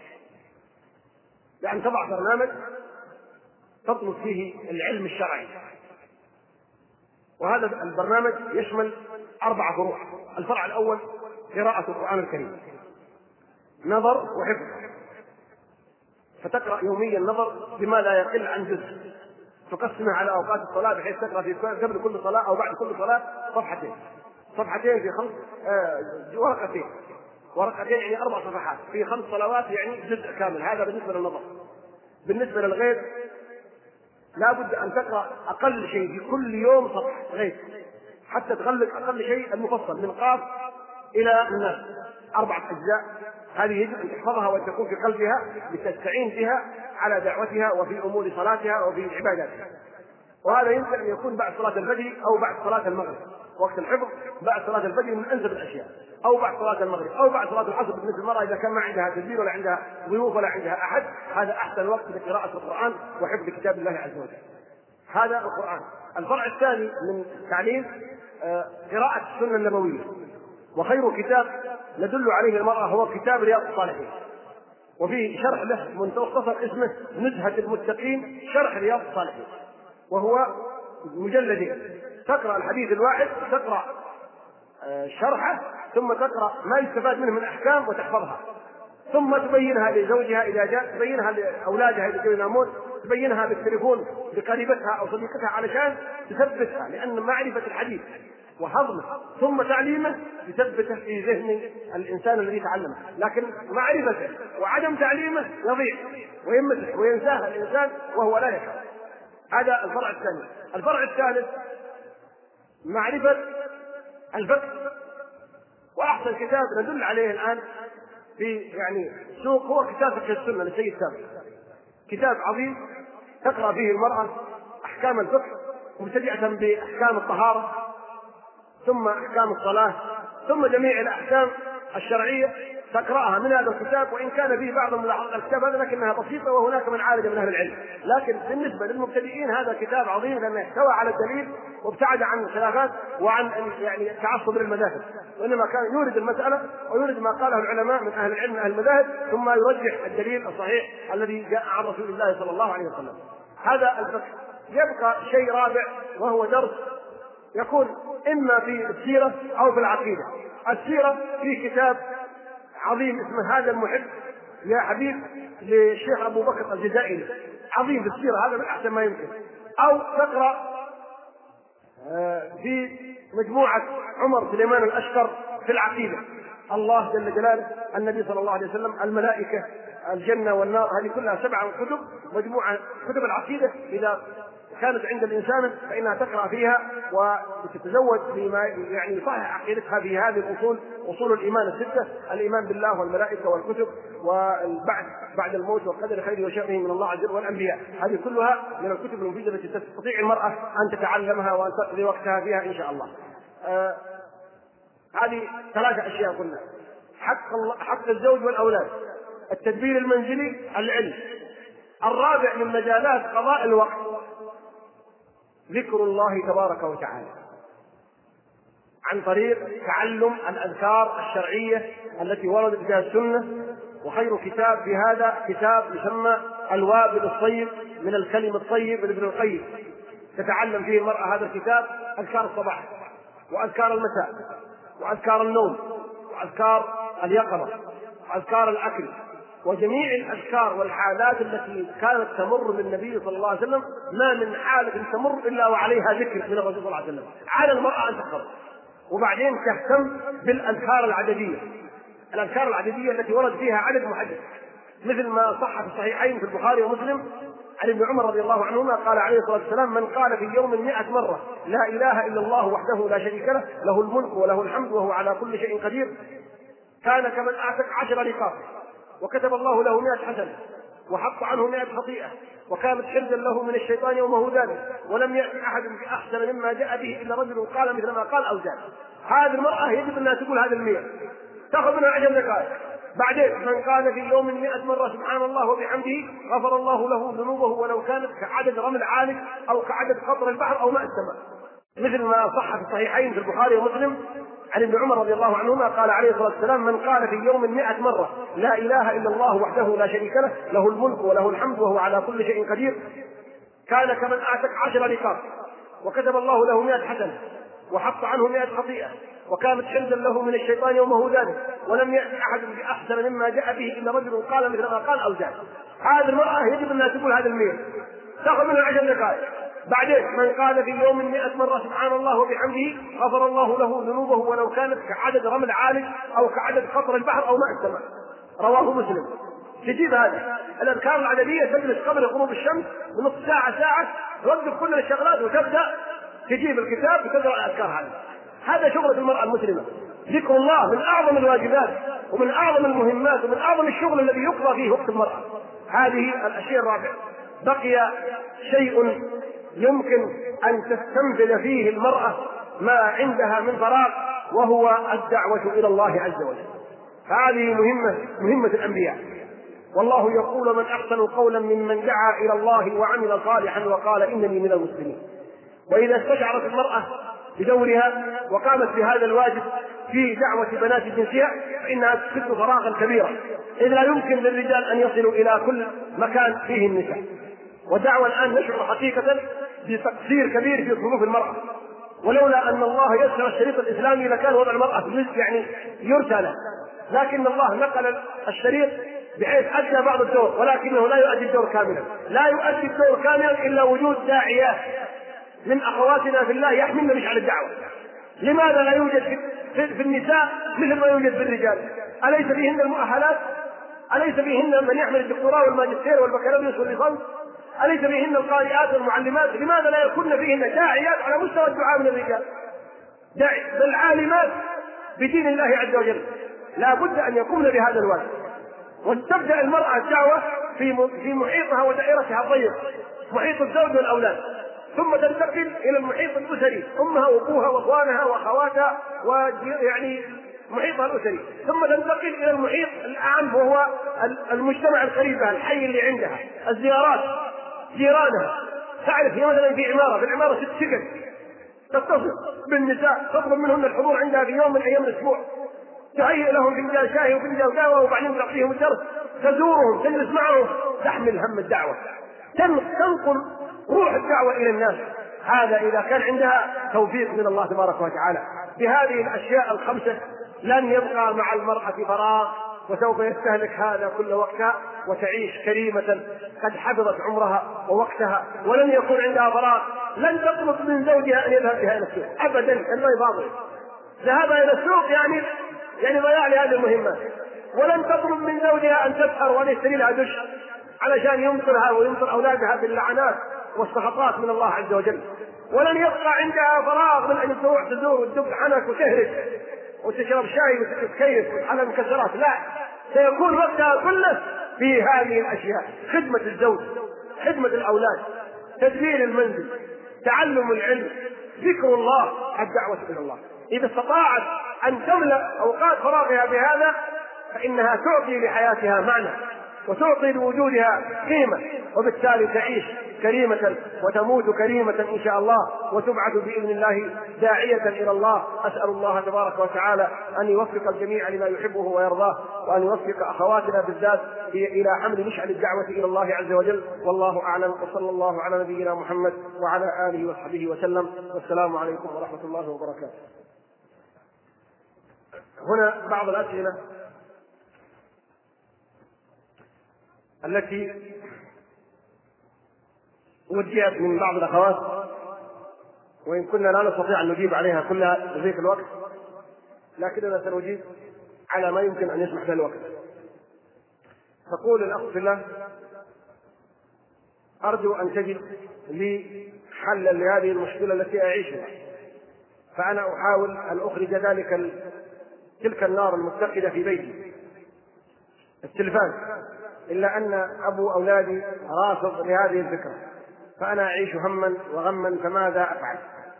لأن تضع برنامج تطلب فيه العلم الشرعي. وهذا البرنامج يشمل 4 فروع. الفرع الأول قراءة القرآن الكريم، نظر وحفظ، فتقرأ يوميا نظر بما لا يقل عن جزء، تقسمها على أوقات الصلاة بحيث تقرأ في قبل كل صلاة أو بعد كل صلاة صفحتين في 5 ورقتين يعني 4 صفحات في 5 صلوات يعني جزء كامل. هذا بالنسبة للنظر. بالنسبة للغيب لا بد أن تقرأ أقل شيء في كل يوم صفحة غيب حتى تغلق أقل شيء المفصل من قاف إلى الناس 4 أجزاء. هذه يجب أن تحفظها وتكون في قلبها لتستعين بها على دعوتها وفي أمور صلاتها وفي عباداتها. وهذا يمكن أن يكون بعد صلاة الفجر أو بعد صلاة المغرب. وقت الحفظ بعد صلاة الفجر من أنسب الأشياء، أو بعد صلاة المغرب أو بعد صلاة العصر بالنسبة للمرأة إذا كان ما عندها تدبير ولا عندها ضيوف ولا عندها أحد. هذا أحسن وقت لقراءة القرآن وحفظ كتاب الله عز وجل. هذا القرآن. الفرع الثاني من تعليم قراءة السنة النبوية. وخير كتاب ندل عليه المرأة هو كتاب رياض الصالحين، وفيه شرح له مختصر اسمه نزهة المتقين شرح رياض الصالحين، وهو مجلدين. تقرأ الحديث الواحد، تقرأ شرحه، ثم تقرأ ما يستفاد منه من أحكام وتحفظها، ثم تبينها لزوجها إذا جاء، تبينها لأولادها إذا كانوا ينامون، تبينها بالتليفون لقريبتها أو صديقتها علشان تثبتها. لأن معرفة الحديث وحفظه ثم تعليمه يثبته في ذهن الإنسان الذي تعلمه، لكن معرفته وعدم تعليمه يضيع ويمسح وينساها الإنسان وهو لا يشعر. هذا الفرع الثاني. الفرع الثالث معرفة الفقه. وأحسن كتاب ندل عليه الآن في يعني السوق هو كتاب فقه السنة للسيد سابق. كتاب عظيم تقرأ فيه المرأة أحكام الفقه مبتدئة بأحكام الطهارة، ثم أحكام الصلاة، ثم جميع الأحكام الشرعية تقرأها من هذا الكتاب. وإن كان فيه بعض ملاحظات الكتاب هذا لكنها بسيطة، وهناك من عالج من أهل العلم. لكن بالنسبة للمبتدئين هذا كتاب عظيم لأنه احتوى على الدليل وابتعد عن الخلافات وعن يعني التعصب للمذاهب، وإنما كان يورد المسألة ويورد ما قاله العلماء من أهل العلم من أهل المذاهب، ثم يرجح الدليل الصحيح الذي جاء عن رسول الله صلى الله عليه وسلم. هذا الفقه. يبقى شيء رابع وهو درس يكون إما في السيرة أو في العقيدة. السيرة في كتاب عظيم اسمه هذا المحب يا حبيب للشيخ أبو بكر الجزائري، عظيم في السيرة، هذا من أحسن ما يمكن. أو تقرأ في مجموعة عمر سليمان الأشقر في العقيدة، الله جل جلاله، النبي صلى الله عليه وسلم، الملائكة، الجنة والنار، هذه كلها 7 كتب، مجموعة كتب العقيدة إذا كانت عند الإنسان فإنها تقرأ فيها وتتزود بما يعني يصحح عقيدتها في هذه الأصول، أصول الإيمان ال6: الإيمان بالله والملائكة والكتب والبعث بعد الموت والقدر خيره وشره من الله عز وجل والأنبياء. هذه كلها من الكتب المفيدة التي تستطيع المرأة أن تتعلمها وأن تقضي وقتها فيها إن شاء الله. هذه 3 أشياء قلنا: حق الزوج والأولاد، التدبير المنزلي، العلم. الرابع من مجالات قضاء الوقت ذكر الله تبارك وتعالى. عن طريق تعلم الأذكار الشرعية التي وردت بها السنة. وخير كتاب في هذا كتاب يسمى الوابل الطيب من الكلم الطيب لابن القيم، تتعلم فيه المرأة هذا الكتاب أذكار الصباح وأذكار المساء وأذكار النوم وأذكار اليقظة وأذكار الأكل وجميع الأذكار والحالات التي كانت تمر بالنبي صلى الله عليه وسلم. ما من حالة تمر إلا وعليها ذكر من الرسول صلى الله عليه وسلم. على المرأة أن تحفظ، وبعدين تهتم بالأذكار العددية، الأذكار العددية التي ورد فيها عدد محدد، مثل ما صح في الصحيحين في البخاري ومسلم عن ابن عمر رضي الله عنهما قال عليه الصلاة والسلام: من قال في يوم 100 مرة لا إله إلا الله وحده لا شريك له له الملك وله الحمد وهو على كل شيء قدير كان كمن أعتق 10 رقاب وكتب الله له 100 حسنة وحط عنه 100 خطيئة وكانت حرزا له من الشيطان يومه ذلك ولم يأتي أحد بأحسن مما جاء به إلا رجل قال مثل ما قال أو زاد. هذه المرأة يجب أنها تقول هذه 100، تأخذ منها 10 دقائق. بعدين من قال في يوم 100 مرة سبحان الله وبحمده غفر الله له ذنوبه ولو كانت كعدد رمل عالق أو كعدد قطر البحر أو ماء السماء، مثل ما صح في الصحيحين في البخاري ومسلم عن ابن عمر رضي الله عنهما قال عليه الصلاة والسلام: من قال في يوم 100 مرة لا إله إلا الله وحده لا شريك له له الملك وله الحمد وهو على كل شيء قدير كان كمن أعتق 10 رقاب وكتب الله له 100 حسنة وحط عنه 100 خطيئة وكانت حرزا له من الشيطان يومه ذلك ولم يأتي أحد بأحسن مما جاء به إلا رجل قال مثل ما قال أو زاد. هذه المرأة يجب أنها تقول هذه 100، تأخذ منها 10 دقائق. بعدين من قال في يوم 100 مرة سبحان الله وبحمده غفر الله له ذنوبه ولو كانت كعدد رمل عالق أو كعدد قطر البحر أو ماء السماء، رواه مسلم. تجيب هذه الأذكار العددية، تجلس قبل غروب الشمس بنص ساعة ساعة، توقف كل الشغلات وتبدأ تجيب الكتاب وتقرأ الأذكار هذه. هذا شغلة المرأة المسلمة. ذكر الله من أعظم الواجبات ومن أعظم المهمات ومن أعظم الشغل الذي يقضى فيه وقت المرأة. هذه الأشياء الرابعة. بقي شيء يمكن أن تستنفذ فيه المرأة ما عندها من فراغ، وهو الدعوة إلى الله عز وجل. هذه مهمة الأنبياء. والله يقول: من أحسن قولا ممن دعا إلى الله وعمل صالحا وقال إنني من المسلمين. وإذا استشعرت المرأة بدورها وقامت بهذا الواجب في دعوة بنات جنسها فإنها تسد فراغا كبيرا، إذ لا يمكن للرجال أن يصلوا إلى كل مكان فيه النساء. والدعوة الآن نشعر حقيقة بتقصير كبير في ظروف المرأة، ولولا أن الله يسر الشريط الإسلامي لكان وضع المرأة يعني يرثى له، لكن الله نقل الشريط بحيث أدى بعض الدور، ولكنه لا يؤدي الدور كاملا. لا يؤدي الدور كاملا إلا وجود داعيات من أخواتنا في الله يحملن مشعل الدعوة. لماذا لا يوجد في النساء مثل ما يوجد في الرجال؟ أليس فيهن المؤهلات؟ أليس فيهن من يحمل الدكتوراه والماجستير والبكالوريوس والليسانس؟ أليس فيهن القارئات والمعلمات؟ لماذا لا يكون فيهن داعيات على مستوى الدعاء من الرجال؟ بل عالمات بدين الله عز وجل. لا بد أن يقومن بهذا الواجب، وتبدأ المرأة الدعوة في محيطها ودائرتها الضيق، محيط الزوج والأولاد، ثم تنتقل إلى المحيط الأسري، أمها وأبوها وأخوانها وأخواتها ويعني محيطها الأسري، ثم تنتقل إلى المحيط الأعم وهو المجتمع القريب، الحي اللي عندها، الزيارات، جيرانها. تعرف هي مثلا في العمارة 6 سكن، تتصل بالنساء تطلب منهن الحضور عندها في يوم من أيام الأسبوع، تهيئ لهم فنجان شاي وفنجان قهوة وبعدين تعطيهم الدرس، تزورهم، تجلس معهم، تحمل هم الدعوة، تنقل روح الدعوة إلى الناس. هذا إذا كان عندها توفيق من الله تبارك وتعالى. بهذه الأشياء ال5 لن يبقى مع المرأة فراغ، وسوف يستهلك هذا كل وقتها وتعيش كريمة قد حفظت عمرها ووقتها، ولن يكون عندها فراغ. لن تطلب من زوجها أن يذهب بها إلى السوق أبدا، الله يفاضل. ذهابها إلى السوق يعني ضياع لهذه المهمات. ولن تطلب من زوجها أن تسهر وأن يشتري لها دش علشان يمطرها ويمطر أولادها باللعنات والسخطات من الله عز وجل. ولن يبقى عندها فراغ من أن تروح تزور وتدق حنك وتهرج وتشرب شاي وتتكيف وتحلى مكسرات. لا، سيكون وقتها كله في هذه الأشياء: خدمة الزوج، خدمة الأولاد، تدبير المنزل، تعلم العلم، ذكر الله، الدعوة إلى الله. إذا استطاعت أن تملأ أوقات فراغها بهذا فإنها تعطي لحياتها معنى وتعطي لوجودها قيمة، وبالتالي تعيش كريمة وتموت كريمة إن شاء الله، وتبعث بإذن الله داعية إلى الله. أسأل الله تبارك وتعالى أن يوفق الجميع لما يحبه ويرضاه، وأن يوفق أخواتنا بالذات إلى حمل مشعل الدعوة إلى الله عز وجل. والله أعلم، وصلى الله على نبينا محمد وعلى آله وصحبه وسلم، والسلام عليكم ورحمة الله وبركاته. هنا بعض الأسئلة التي وجهت من بعض الأخوات، وإن كنا لا نستطيع أن نجيب عليها كلها بذيك الوقت، لكننا سنجيب على ما يمكن أن يسمح به الوقت. تقول الأخ في الله: أرجو أن تجد لي حلا لهذه المشكلة التي أعيشها، فأنا أحاول أن أخرج تلك النار المتقدة في بيتي، التلفاز، إلا أن أبو أولادي رافض لهذه الفكرة، فأنا أعيش هما وغما، فماذا أفعل؟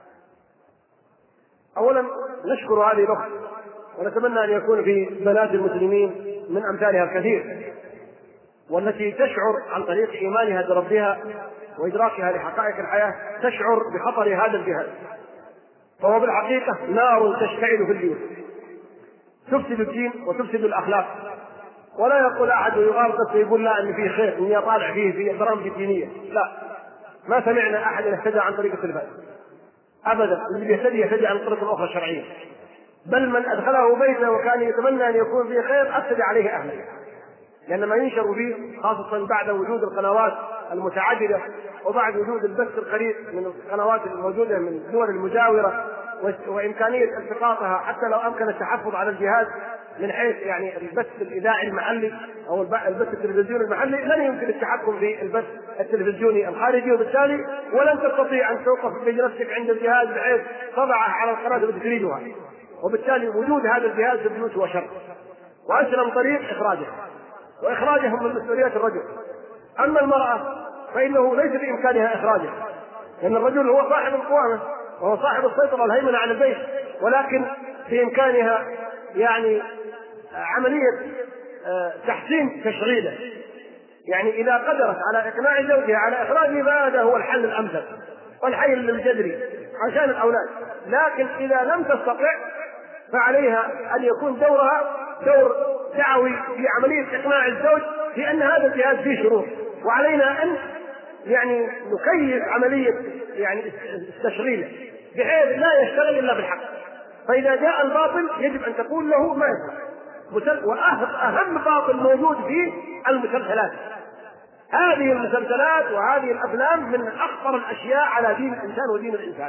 أولا نشكر هذه الأخت، ونتمنى أن يكون في بنات المسلمين من أمثالها الكثير، والتي تشعر عن طريق إيمانها بربها وإدراكها لحقائق الحياة تشعر بخطر هذا الجهاد، فهو بالحقيقة نار تشتعل في البيوت تفسد الدين وتفسد الأخلاق. ولا يقول أحد يغالط يقول لا أن فيه خير، إني أطالع فيه في برامج دينية، لا، ما سمعنا أحد يهتدى عن طريق التلفاز أبدا. اللي يهتدي عن طريق أخرى شرعية، بل من أدخله بيته وكان يتمنى أن يكون فيه خير أفسد عليه أهله، لأن ما ينشر فيه خاصة بعد وجود القنوات المتعددة وبعد وجود البث القريب من القنوات الموجودة من الدول المجاورة وإمكانية التقاطها، حتى لو أمكن التحفظ على الجهاز من حيث يعني البث الإذاعي المحلي أو البث التلفزيوني المحلي، لن يمكن التحكم في البث التلفزيوني الخارجي، وبالتالي ولن تستطيع أن توقف بنفسك عند الجهاز بحيث تضعه على القناة التي تريدها، وبالتالي وجود هذا الجهاز في البيوت هو شر، وأسلم طريق إخراجه، وإخراجهم من مسؤوليات الرجل. أما المرأة فإنه ليس بإمكانها إخراجه، لأن الرجل هو صاحب القوامة وهو صاحب السيطرة والهيمنة على البيت، ولكن بإمكانها يعني عملية تحسين تشغيله، يعني إذا قدرت على إقناع زوجها على إخراجه فهذا هو الحل الأمثل والحل الجذري عشان الأولاد. لكن إذا لم تستطع فعليها أن يكون دورها دور دعوي في عملية إقناع الزوج بأن هذا الجهاز فيه شرور، وعلينا أن يعني نكيف عملية يعني تشغيله بحيث لا يشتغل إلا بالحق. فإذا جاء الباطل يجب أن تقول له ما يفعل. وأهم باطل موجود فيه المسلسلات. هذه المسلسلات وهذه الأفلام من أخطر الأشياء على دين الإنسان ودين الإنسان.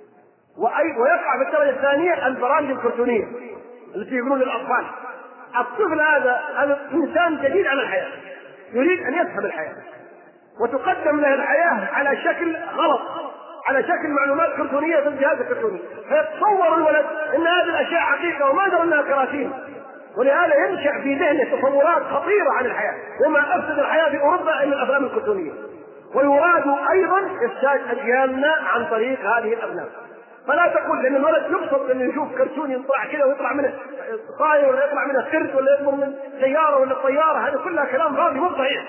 ويقع في الدرجة الثانية البرامج الكرتونية التي يقولون للأطفال. الطفل هذا إنسان جديد على الحياة، يريد أن يفهم الحياة، وتقدم له الحياة على شكل غلط، على شكل معلومات كرتونية في الجهاز الكرتوني، فيتصور الولد أن هذه الأشياء حقيقة وما درى أنها كراتين، ولهذا ينشأ في ذهنه تصورات خطيرة عن الحياة. وما أفسد الحياة في أوروبا إلا الأفلام الكرتونية، ويراد أيضا إفساد أجيالنا عن طريق هذه الأفلام. فلا تقول لأن الولد يقصد أن يشوف كرتون يطلع كذا ويطلع منه طائر ولا يطلع منه قرد ولا يطلع من سيارة ولا طيارة، هذا كلها كلام فاضي مو صحيح.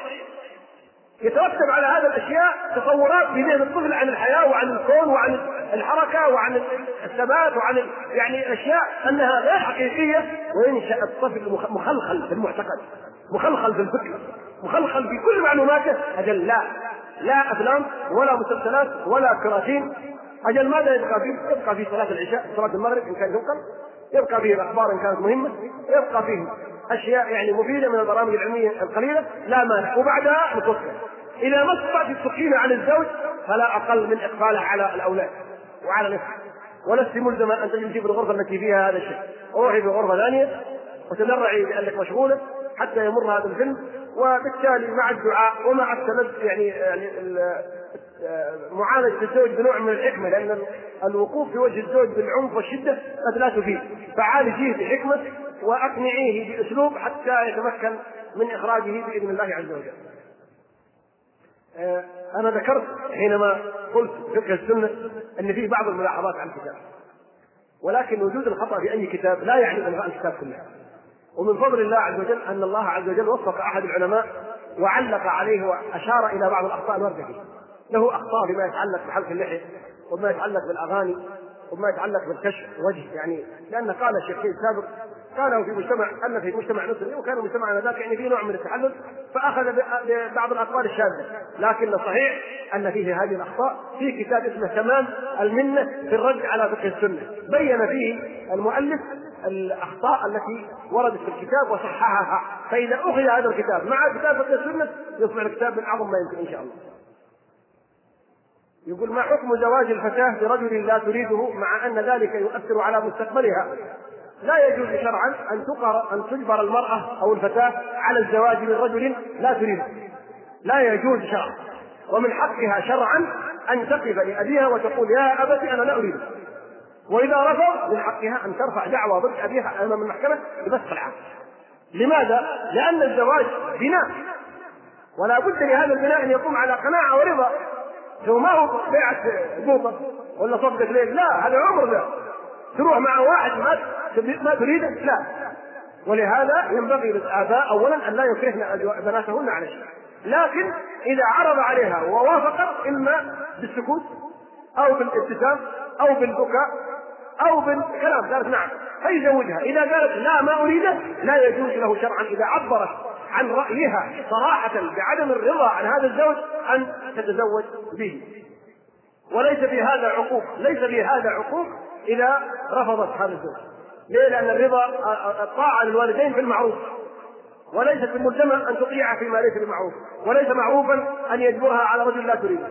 يترتب على هذه الأشياء تصورات في ذهن الطفل عن الحياة وعن الكون وعن الحركة وعن الثبات وعن يعني أشياء أنها غير حقيقية، وينشأ الطفل مخلخل في المعتقد، مخلخل في الفكر، مخلخل في كل معلوماته. أجل لا أفلام ولا مسلسلات ولا كراتين. أجل ماذا يبقى فيه؟ يبقى فيه صلاة العشاء، صلاة المغرب إن كان ينقل، يبقى فيه الأخبار إن كانت مهمة، يبقى فيه أشياء يعني مفيدة من البرامج العلمية القليلة، لا مانع، وبعدها نتصل. إذا ما استطعت السكينة عن الزوج فلا أقل من إقباله على الأولاد وعلى نفسك، ولست ملزما أن تجلسي في الغرفة التي فيها هذا الشيء، روحي في غرفة ثانية وتدرعي بأنك مشغولة حتى يمر هذا الفيلم. وبالتالي مع الدعاء ومع يعني معالجة الزوج بنوع من الحكمة، لأن الوقوف في وجه الزوج بالعنف والشدة قد لا تفيد، فعالجيه بحكمة وأقنعيه بأسلوب حتى يتمكن من إخراجه بإذن الله عز وجل. أنا ذكرت حينما قلت فقه السنة أن فيه بعض الملاحظات على الكتاب، ولكن وجود الخطأ في أي كتاب لا يعني إلغاء الكتاب كله. ومن فضل الله عز وجل أن الله عز وجل وفق أحد العلماء وعلق عليه وأشار إلى بعض الأخطاء الواردة فيه، له أخطاء فيما يتعلق بحلق اللحية، وما يتعلق بالأغاني، وما يتعلق بالكشف وجه، يعني لأن قال الشيخين السابق كانوا في مجتمع، أن في مجتمع مسلم وكان مجتمع ذاك يعني فيه نوع من التحلل، فأخذ ببعض الأقوال الشاذة، لكن صحيح أن فيه هذه الأخطاء. في كتاب اسمه تمام المنة في الرد على فقه السنة، بين فيه المؤلف الأخطاء التي وردت في الكتاب وصححها. فإذا أخذ هذا الكتاب مع كتاب فقه السنة يصبح الكتاب من أعظم ما يمكن إن شاء الله. يقول: ما حكم زواج الفتاة برجل لا تريده مع أن ذلك يؤثر على مستقبلها؟ لا يجوز شرعا أن تجبر المرأة أو الفتاة على الزواج من رجل لا تريده، لا يجوز شرعا، ومن حقها شرعا أن تقف لأبيها وتقول: يا أبتي أنا لا أريده، وإذا رفض من حقها أن ترفع دعوى ضد أبيها أمام المحكمة بفسخ العقد. لماذا؟ لأن الزواج بناء، ولا بد لهذا البناء أن يقوم على قناعة ورضا، لو ما هو بيعة قوطة ولا صفقة ليل، لا، هذا عمر ذا تروح مع واحد ما تريده، لا. ولهذا ينبغي للآباء أولا أن لا يكرهن بناتهن على شيء، لكن إذا عرض عليها ووافقت إما بالسكوت أو بالابتسام أو بالبكاء أو بالكلام قالت نعم فيزوجها. إذا قالت لا ما أريده لا يجوز له شرعا إذا عبرت عن رأيها صراحة بعدم الرضا عن هذا الزوج أن تتزوج به. وليس في هذا عقوق، ليس في هذا عقوق إذا رفضت هذا الزوج. ليه؟ لأن الرضا الطاعة للوالدين في المعروف، وليست بالملزمة أن تطيع فيما ليس بمعروف، وليس معروفا أن يجبرها على رجل لا تريده.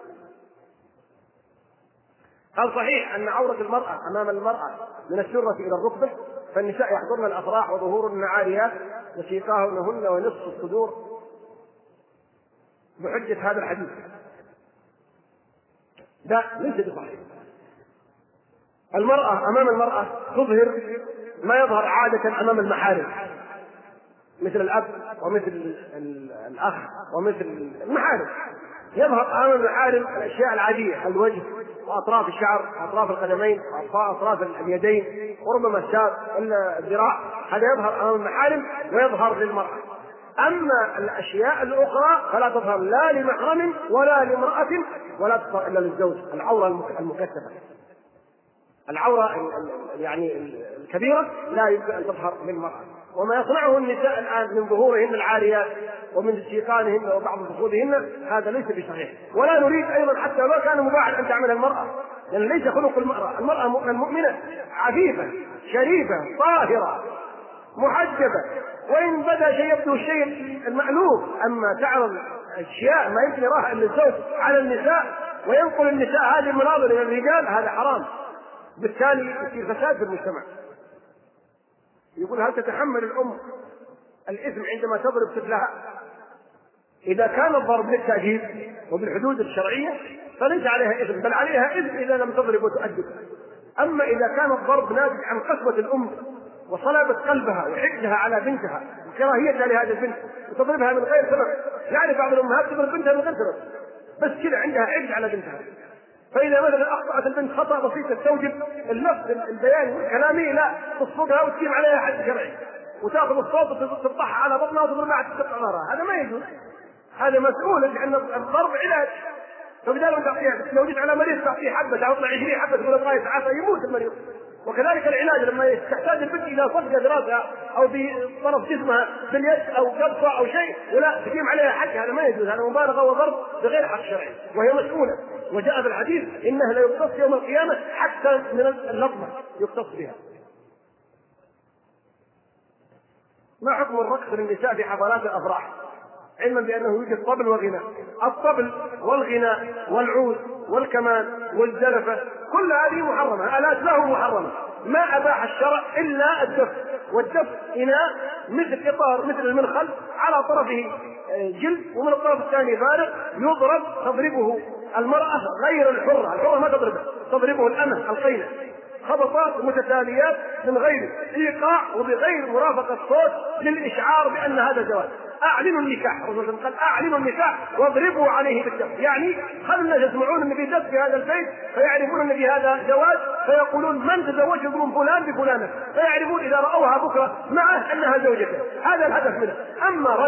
هل صحيح أن عورة المرأة أمام المرأة من السرة إلى الركبة؟ فالنساء يحضرن الأفراح وظهورهن عاريات وشيقاهن ونصف الصدور بحجة هذا الحديث. لا، ليس بصحيح. المرأة أمام المرأة تظهر ما يظهر عادة أمام المحارم، مثل الأب ومثل الأخ ومثل المحارم، يظهر أمام المحارم الأشياء العادية، الوجه وأطراف الشعر وأطراف القدمين وأطراف اليدين وربما الساق إلا الذراع، هذا يظهر أمام المحارم ويظهر للمرأة. أما الأشياء الأخرى فلا تظهر لا لمحرم ولا لامرأة ولا تظهر إلا للزوج. العورة المكتفة، العورة يعني الكبيرة لا يمكن أن تظهر للمرأة. وما يصنعه النساء الآن من ظهورهن العاريات ومن شيقانهن وبعض فخذهن هذا ليس بصحيح، ولا نريد أيضا حتى لو كان مباحا أن تعمل المرأة، لأن ليس خلق المرأة مؤمنة عفيفة شريفة طاهرة محجبة، وإن بدا شيء يبدو الشيء المألوف. أما تعرض أشياء ما يمكن يراها إلا الزوج على النساء وينقل النساء هذه المناظر إلى الرجال، هذا حرام، بالتالي يصير فساد في المجتمع. يقول: هل تتحمل الأم الإثم عندما تضرب طفلها؟ إذا كان الضرب للتأديب وبالحدود الشرعية فليس عليها إثم، بل عليها إثم إذا لم تضرب وتؤدب. أما إذا كان الضرب ناتج عن قسوة الأم وصلابة قلبها وحقدها على بنتها وكراهيتها لهذه البنت وتضربها من غير سبب، يعني بعض الأمهات تضرب بنتها من غير سبب، بس كذا عندها حقد على بنتها، فإذا مثلا أخطأت البنت خطأ بسيط تستوجب اللفظ البياني والكلامي لا تصفقها وتقيم عليها حد شرعي وتأخذ الصوت وتطحها على بطنها وتضربها حتى تقطع ظهرها، هذا ما يجوز. هذا مسؤول، لأن الضرب علاج، فبدال ما تعطيها لو جيت على مريض تعطيه حبة تعطي 20 حبة تقول الله يتعافى يموت المريض. وكذلك العلاج لما تحتاج البنت إلى صفقة راسها أو بطرف جسمها باليد أو قبضة أو شيء ولا تقيم عليها حد، هذا ما يجوز، هذا مبالغة وضرب بغير حق شرعي وهي مسؤولة. وجاء في الحديث إنها لا يقتص يوم القيامة حتى من اللطمة يقتص بها. ما حكم الرقص للنساء في حفلات الأفراح، علما بأنه يوجد طبل وغناء؟ الطبل والغناء والعود والكمان والزلفة كل هذه محرمة، آلات له محرمة، ما أباح الشرع إلا الدف، والدف إناء مثل إطار مثل المنخل على طرفه جلد ومن الطرف الثاني فارغ يضرب، تضربه المرأة غير الحرة ما تضربه الأمة القينة، خبطات متتاليات من غير ايقاع وبغير مرافقه صوت للاشعار بان هذا زواج. اعلنوا النكاح، الرسول قال اعلنوا النكاح واضربوا عليه بالدف، يعني خلوا الناس يسمعون ان في دف في هذا البيت فيعرفون ان في هذا زواج، فيقولون من تزوجه من فلان بفلانه، فيعرفون اذا راوها بكره معه انها زوجته، هذا الهدف منه. اما رجل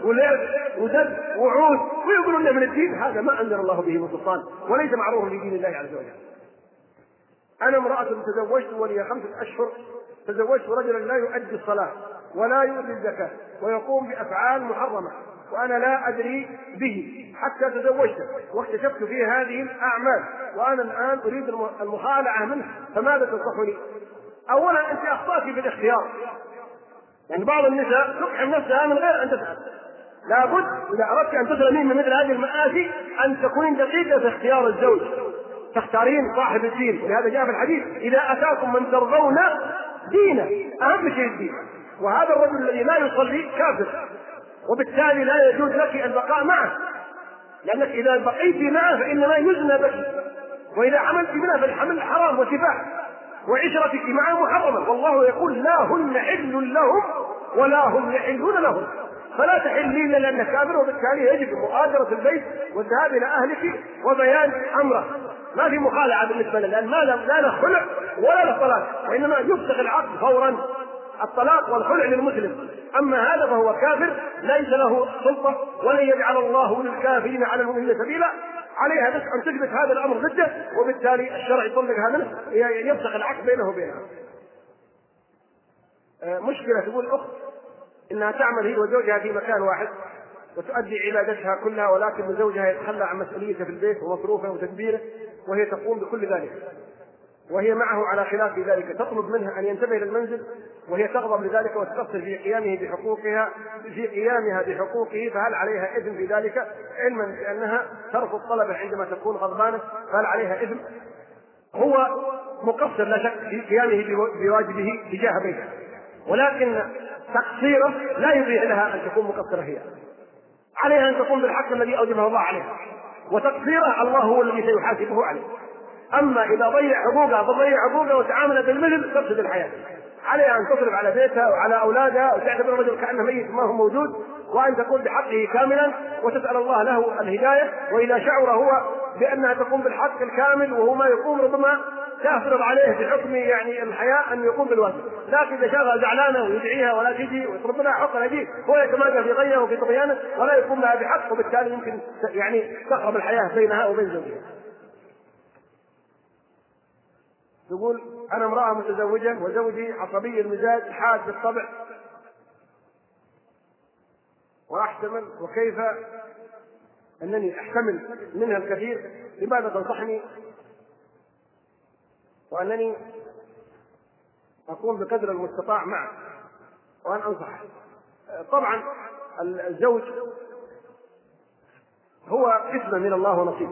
ولعب ودب وعود ويقولون من الدين. هذا ما أنزل الله به من سلطان وليس معروفا في دين الله عز وجل. أنا امرأة تزوجت ولي 5 أشهر، تزوجت رجلا لا يؤدي الصلاة ولا يؤدي الزكاة ويقوم بأفعال محرمة وأنا لا أدري به حتى تزوجته واكتشفت فيه هذه الأعمال، وأنا الآن أريد المخالعة منه، فماذا تنصحني؟ أولا أنت أخطأت في الاختيار، يعني بعض النساء تقحم نفسها من غير أن تسأل. لابد إذا أردت أن تسلمين من مثل هذه المآسي أن تكونين دقيقة في اختيار الزوج، تختارين صاحب الدين، ولهذا جاء في الحديث إذا أتاكم من ترضون دينه، أهم شيء الدين. وهذا الرجل الذي لا يصلي كافر، وبالتالي لا يجوز لك البقاء معه، لأنك إذا بقيت معه فإنما يزنى بك، وإذا عملت منه فالحمل حرام وسفاح، وعشرتك معه محرمة، والله يقول لا هن حل لهم ولا هم يحلون لهم، فلا تحلين لأنك كافر، وبالتالي يجب مؤازرة البيت والذهاب إلى أهلك وبيان أمره. ما في مخالعة بالنسبة له، لأن لا له خلع ولا له طلاق، وإنما يفسخ العقد فورا، الطلاق والخلع للمسلم. أما هذا فهو كافر ليس له سلطة، ولن يجعل الله للكافرين على المؤمنين سبيلا. عليها بس أن تثبت هذا الأمر ضده، وبالتالي الشرع يطلقها منه، يفسخ العقد بينه وبينها. مشكلة تقول أخت إنها تعمل هي وزوجها في مكان واحد وتؤدي عبادتها كلها، ولكن زوجها يتخلى عن مسؤوليته في البيت ومصروفه وتدبيره، وهي تقوم بكل ذلك، وهي معه على خلاف ذلك، تطلب منها أن ينتبه للمنزل وهي تغضب لذلك وتقصر في قيامها بحقوقه، فهل عليها إثم في ذلك؟ علما بأنها ترفض طلبه عندما تكون غضبانة، فهل عليها إثم؟ هو مقصر لا شك في قيامه بواجبه تجاه بيته، ولكن تقصيره لا يبيح لها أن تكون مقصرة هي، عليها أن تقوم بالحق الذي أوجبه الله عليها، وتقصيره الله هو الذي سيحاسبه عليه. أما إذا ضيع حقوقها وتعامل بالمثل تفسد الحياة. عليها أن تصرف على بيتها وعلى أولادها، وتعتبر الرجل كأنه ميت ما هو موجود، وأن تقوم بحقه كاملا وتسأل الله له الهداية. وإذا شعر هو بأنها تقوم بالحق الكامل وهو ما يقوم، ربما تفرض عليه بحكم يعني الحياة أن يقوم بالواجب، لكن إذا شافها زعلانة ويدعيها ولا تجي ويطلب لها حقها يجي، هو يتمادى في غيه وفي طغيانه ولا يقوم لها بحق، وبالتالي يمكن يعني تخرب الحياة بينها وبين زوجها. تقول أنا امرأة متزوجة وزوجي عصبي المزاج حاد بالطبع وأحتمل، وكيف أنني أحتمل منها الكثير، لماذا تنصحني وأنني أقوم بقدر المستطاع معه وأن أنصح؟ طبعا الزوج هو قسمة من الله ونصيب،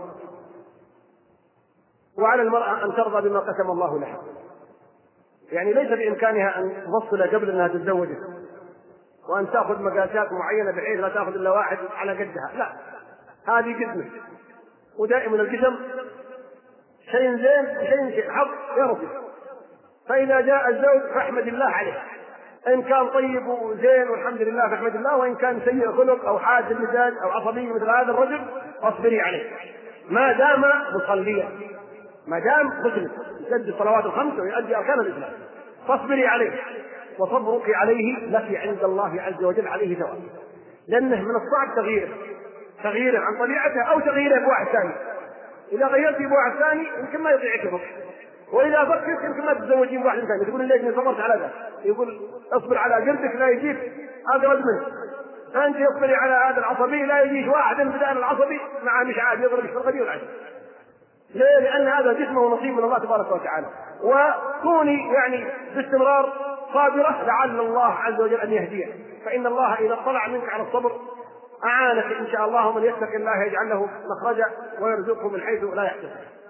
وعلى المرأة أن ترضى بما قسم الله لها، يعني ليس بإمكانها أن تفصل قبل أنها تتزوجه وأن تأخذ مقاسات معينة بحيث لا تأخذ إلا واحد على قدها، لا، هذه قسمة، ودائما القسم شيء زين وشيء حق يرضي. فإذا جاء الزوج فاحمد الله عليه، إن كان طيب وزين والحمد لله فاحمد الله، وإن كان سيء خلق أو حاد المزاج أو عصبي مثل هذا الرجل فاصبري عليه، ما دام مصليا، ما دام مسلم يؤدي الصلوات الخمس ويؤدي أركان الإسلام، فاصبري عليه، وصبرك عليه لك عند الله عز وجل عليه ثواب، لأنه من الصعب تغييره عن طبيعته أو تغييره بواحد ثاني. إذا غيرتي بواحد ثاني يمكن ما يطيعك بك، وإذا فكرت يمكن ما تتزوجين بواحد ثاني، تقول ليش صبرت على ذا؟ يقول اصبر على قلبك لا يجيك أقرب منه، أنت اصبري على هذا العصبي لا يجيش واحد بدأ العصبي مع مش عاد يضرب في الغدير والعشاء. ليه؟ لأن هذا جسمه ونصيب من الله تبارك وتعالى. وكوني يعني باستمرار صابرة لعل الله عز وجل أن يهديه، فإن الله إذا اطلع منك على الصبر أعانك إن شاء الله، ومن يتق الله يجعل له مخرجا ويرزقه من حيث لا يحتسب.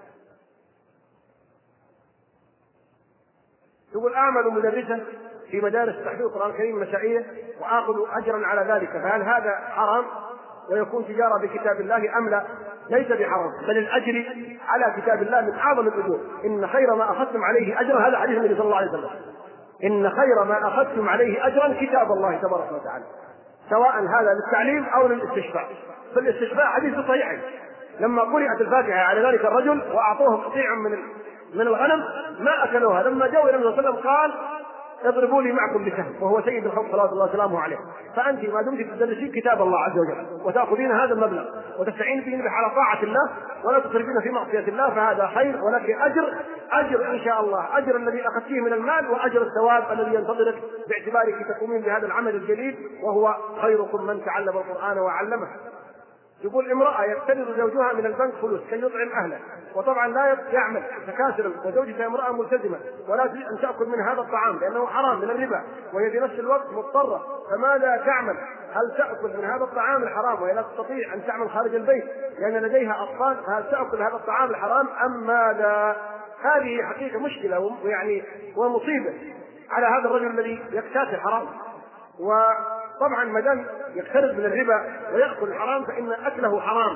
يقول أعمل مدرسا في مدارس تحفيظ القرآن الكريم مسائية وآخذ أجرا على ذلك، فهل هذا حرام ويكون تجارة بكتاب الله أم لا؟ ليس بحرام، بل الأجر على كتاب الله من أعظم الأجور. إن خير ما أخذتم عليه أجرا، هذا حديث النبي صلى الله عليه وسلم، إن خير ما أخذتم عليه أجرا كتاب الله تبارك وتعالى، سواء هذا للتعليم أو للاستشفاء. فالاستشفاء حديث صحيح، لما قرأت الفاتحة على ذلك الرجل وأعطوه قطيعا من الغنم ما أكلوها، لما جاءوا إلى النبي صلى الله عليه وسلم قال اضربوا لي معكم بسهم، وهو سيد الخلق صلوات الله وسلامه عليه. فأنت ما دمت تدرسين كتاب الله عز وجل وتأخذين هذا المبلغ وتستعين به على طاعة الله ولا تصرفين في معصية الله، فهذا خير، ولك أجر إن شاء الله، أجر الذي أخذتيه من المال وأجر الثواب الذي ينتظرك باعتبارك تقومين بهذا العمل الجليل، وهو خيركم من تعلم القرآن وعلمه. يقول امرأة يقترض زوجها من البنك فلوس كي يطعم أهله، وطبعا لا يعمل تكاسلا، وزوجتها امرأة ملتزمة ولا تريد أن تأكل من هذا الطعام لأنه حرام من الربا، وهي في نفس الوقت مضطرة، فماذا تعمل؟ هل تأكل من هذا الطعام الحرام وهي لا تستطيع أن تعمل خارج البيت لأن لديها أطفال، فهل تأكل هذا الطعام الحرام أم ماذا؟ هذه حقيقة مشكلة ويعني ومصيبة على هذا الرجل الذي يكتسب حرام. وطبعا ما دام يقترض من الربا ويأكل الحرام فإن أكله حرام،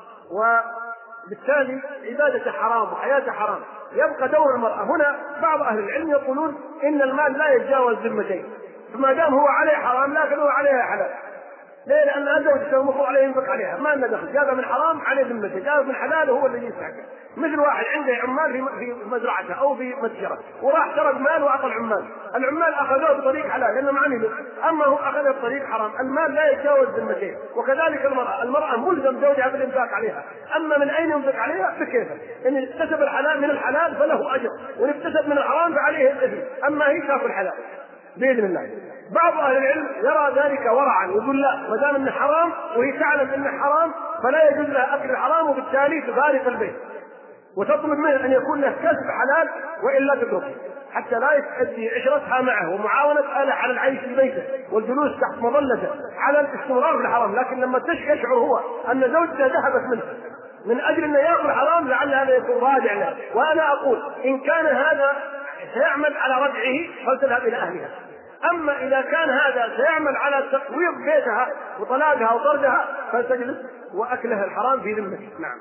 وبالتالي عبادته حرام وحياته حرام. يبقى دور المرأة هنا. بعض أهل العلم يقولون إن المال لا يتجاوز ذمتين، فما دام هو عليه حرام لكن هو عليها حلال. ليه؟ لأن زوجته المفروض عليه ينفق عليها، ما لنا دخل، جاب من حرام عليه ذمته، جاب من حلال هو الذي يستحق. مثل واحد عنده عمال في مزرعته أو في متجره وراح سرق مال وأعطى العمال أخذوه بطريق حلال لأنه عملوا، أما هو أخذه بطريق حرام. المال لا يتجاوز ذمتين. وكذلك المرأة ملزم زوجها بالإنفاق عليها، أما من أين ينفق عليها بكيفه، إن اكتسب الحلال من الحلال فله أجر، وإن اكتسب من الحرام فعليه الإثم، أما هي تاكل الحلال بإذن الله. بعض أهل العلم يرى ذلك ورعا، يقول لا، ما دام انه حرام وهي تعلم انه حرام فلا يجوز لها اكل الحرام، وبالتالي تفارق البيت وتطلب منه ان يكون له كسب حلال والا تتركه، حتى لا يؤدي عشرتها معه ومعاونة آله على العيش في بيته والجلوس تحت مظلته على الاستمرار في الحرام. لكن لما يشعر هو ان زوجته ذهبت منه من اجل انه ياكل حرام لعل هذا يكون راجع له. وانا اقول ان كان هذا سيعمل على ردعه فلتذهب الى اهلها، أما إذا كان هذا سيعمل على تقويض بيتها وطلاقها وطردها فلتجلس وأكلها الحرام في ذمته. نعم.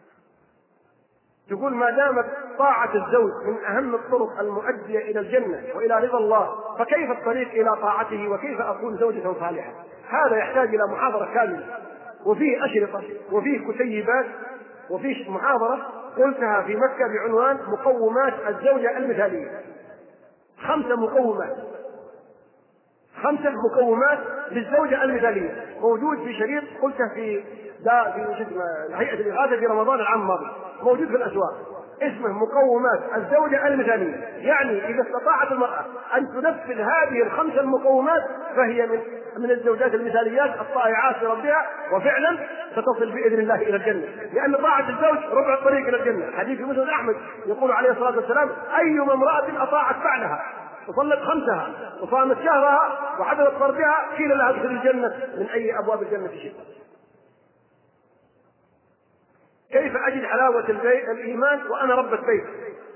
تقول ما دامت طاعة الزوج من أهم الطرق المؤدية إلى الجنة وإلى رضا الله، فكيف الطريق إلى طاعته وكيف أكون زوجة صالحة؟ هذا يحتاج إلى محاضرة كاملة، وفيه أشرطة وفيه كتيبات وفيه محاضرة قلتها في مكة بعنوان مقومات الزوجة المثالية. 5 مقومات للزوجة المثالية، موجود في شريط قلته في هيئة الإغاثة في رمضان العام الماضي، موجود في الأسواق، اسمه مقومات الزوجة المثالية. يعني إذا استطاعت المرأة أن تنفذ هذه ال5 المقومات فهي من الزوجات المثاليات الطائعات لربها، وفعلا ستصل بإذن الله إلى الجنة، لأن طاعة الزوج ربع الطريق إلى الجنة. حديث مسند أحمد يقول عليه الصلاة والسلام: أيما امرأة أطاعت بعلها وصلت 5 وصامت شهرها وحضرت فرجها قيل لها ادخل الجنة من أي أبواب الجنة شئت. كيف أجد حلاوة الإيمان وأنا ربة بيت؟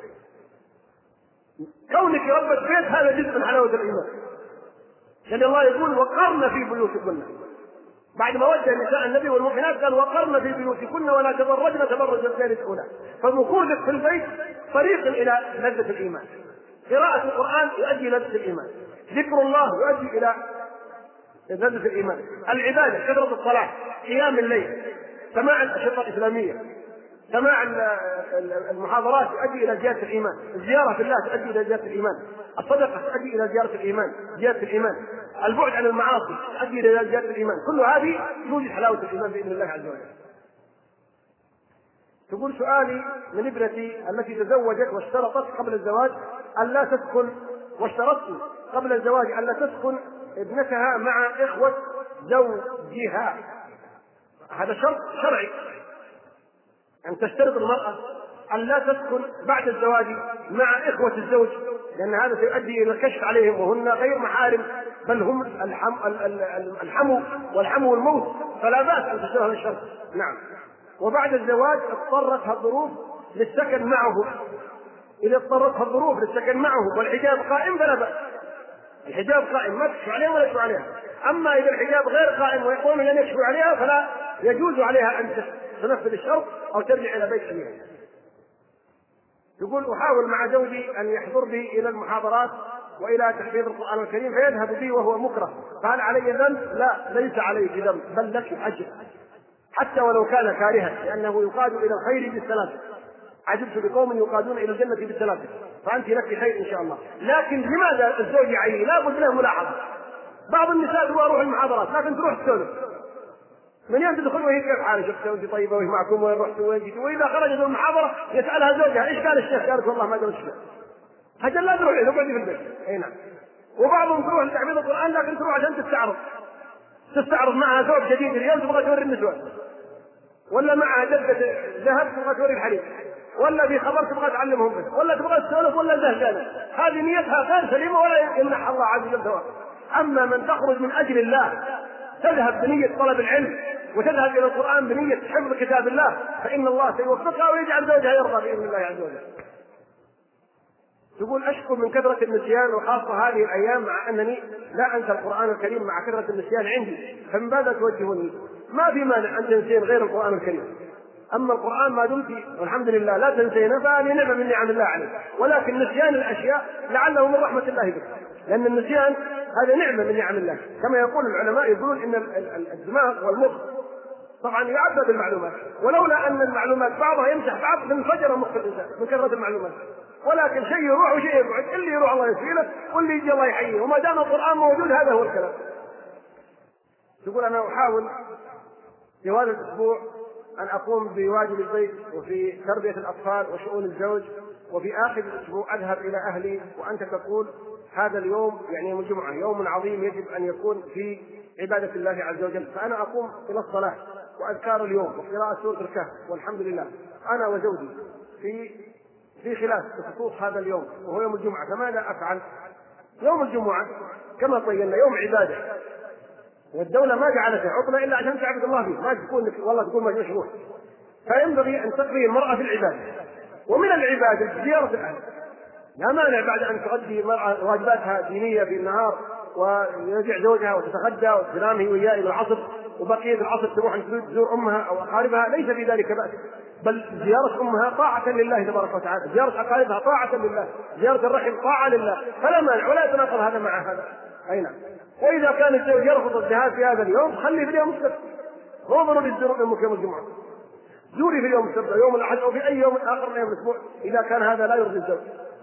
كونك ربة بيت هذا جزء من حلاوة الإيمان، لأن الله يقول: وقرن في بيوتكن. بعد ما وجه نساء النبي والمؤمنات قال: وقرن في بيوتكن ولا تبرجن تبرج الجاهلية الأولى. فمكوثك في البيت طريق إلى لذة الإيمان. قراءة القرآن يؤدي إلى لذة الإيمان، ذكر الله يؤدي إلى لذة الإيمان، العبادة، كثرة الصلاة، قيام الليل، سماع الأشرطة الإسلامية، سماع المحاضرات يؤدي إلى زيادة الإيمان، الزيارة في الله تؤدي إلى زيادة الإيمان، الصدقة تؤدي إلى زيادة الإيمان، زيادة الإيمان، البعد عن المعاصي تؤدي إلى زيادة الإيمان. كل هذه توجد حلاوة الإيمان بإذن الله عز وجل. تقول: سؤالي من ابنتي التي تزوجت واشترطت قبل الزواج ألا تسكن، واشترطت قبل الزواج ألا تسكن ابنتها مع إخوة زوجها. هذا شرط شرعي، أن تشترط المرأة ألا تسكن بعد الزواج مع إخوة الزوج، لأن هذا سيؤدي إلى الكشف عليهم وهن غير محارم، بل هم الحمو والموت، فلا بأس أن تشترط هذا الشرط. نعم. وبعد الزواج اضطرتها الظروف للسكن معه، إذا اضطرتها الظروف للسكن معه والحجاب قائم فلا بأس، الحجاب قائم ما تكشف عليها ولا يكشف عليها. أما إذا الحجاب غير قائم ويقوم لن يكشف عليها فلا يجوز عليها أن تنفذ الشرط أو ترجع إلى بيت أمها. يقول: أحاول مع زوجي أن يحضر بي إلى المحاضرات وإلى تحفيظ القرآن الكريم فيذهب بي وهو مكره، فهل علي ذنب؟ لا، ليس عليك ذنب، بل لك أجر، حتى ولو كان كارها، لأنه يقاد إلى الخير بالثلاثة: عجبت بقوم يقادون الى الجنه بالسلاسل، فانت لك خير ان شاء الله. لكن لماذا الزوج يعين؟ لا بد له ملاحظه. بعض النساء تبغى تروح المحاضرات لكن تروح تسولف، من يوم تدخل وهي كيف حالك؟ شفت وانت طيبه وهي معكم وين رحت وين جيت؟ واذا خرجت من المحاضره يسالها زوجها ايش قال الشيخ؟ قالت والله ما درت شيء. هجل لا تروحي تقعدي في البيت. اي نعم. وبعضهم تروح لتحفيظ القران لكن تروح عشان تستعرض معها ثوب جديد اليوم تبغى توري النسوان، ولا معها دبه ذهب تبغى توري الحريم، ولا في خبر تبغى تعلمهم به، ولا تبغى تسولف، ولا زهقانه. هذه نيتها غير سليمه ولا يمنح الله عز وجل ثواب. اما من تخرج من اجل الله، تذهب بنيه طلب العلم وتذهب الى القران بنيه حفظ كتاب الله، فان الله سيوفقها ويجعل زوجها يرضى باذن الله عز وجل. تقول اشكو من كثره النسيان وخاصه هذه الايام مع انني لا انسى القران الكريم مع كثره النسيان عندي، فمن ماذا توجهني؟ ما في مانع ان تنسين غير القران الكريم، اما القران ما دمت والحمد لله لا تنسينه فهذه نعمه من نعم الله عليك، ولكن نسيان الاشياء لعله من رحمه الله بك، لان النسيان هذا نعمه من نعم الله. كما يقول العلماء يقولون ان الدماغ والمخ طبعا يعبى بالمعلومات، ولولا ان المعلومات بعضها يمسح بعض لانفجر مخ الانسان من كثره المعلومات، ولكن شيء يروح وشيء يقعد، اللي يروح الله يسيله واللي يجي الله يحييه، وما دام القران موجود هذا هو الكلام. تقول انا احاول في هذا الاسبوع ان اقوم بواجب البيت وفي تربيه الاطفال وشؤون الزوج، وفي اخر الاسبوع اذهب الى اهلي، وانت تقول هذا اليوم يعني يوم الجمعه يوم عظيم يجب ان يكون في عباده الله عز وجل، فانا اقوم الى الصلاه واذكار اليوم وقراءه سوره الكهف والحمد لله انا وزوجي في خلاف بخصوص هذا اليوم وهو يوم الجمعه. فماذا افعل؟ يوم الجمعه كما بينا يوم عباده، والدولة ما جعلتها عطلة إلا عشان تعبد الله فيه، ما تكون والله تكون مشروع، فينبغي أن تقضي المرأة في العبادة، ومن العبادة زيارة الأهل. لا مانع بعد أن تؤدي المرأة واجباتها الدينية في النهار ويرجع زوجها وتتغدى وتنام هي وياه إلى العصر، وبقية العصر تروح أن تزور أمها أو أقاربها، ليس في ذلك بأس، بل زيارة أمها طاعة لله تبارك وتعالى، زيارة أقاربها طاعة لله، زيارة الرحم طاعة لله، فلا مانع ولا يتناقض هذا مع هذا. أي نعم. وإذا كان الزوج يرفض الذهاب في هذا اليوم خليه في اليوم السبت، مو ضروري تزور أمك يوم الجمعة، زوري في اليوم السبت أو يوم الأحد أو في أي يوم آخر من يوم الأسبوع إذا كان هذا لا يرضي الزوج.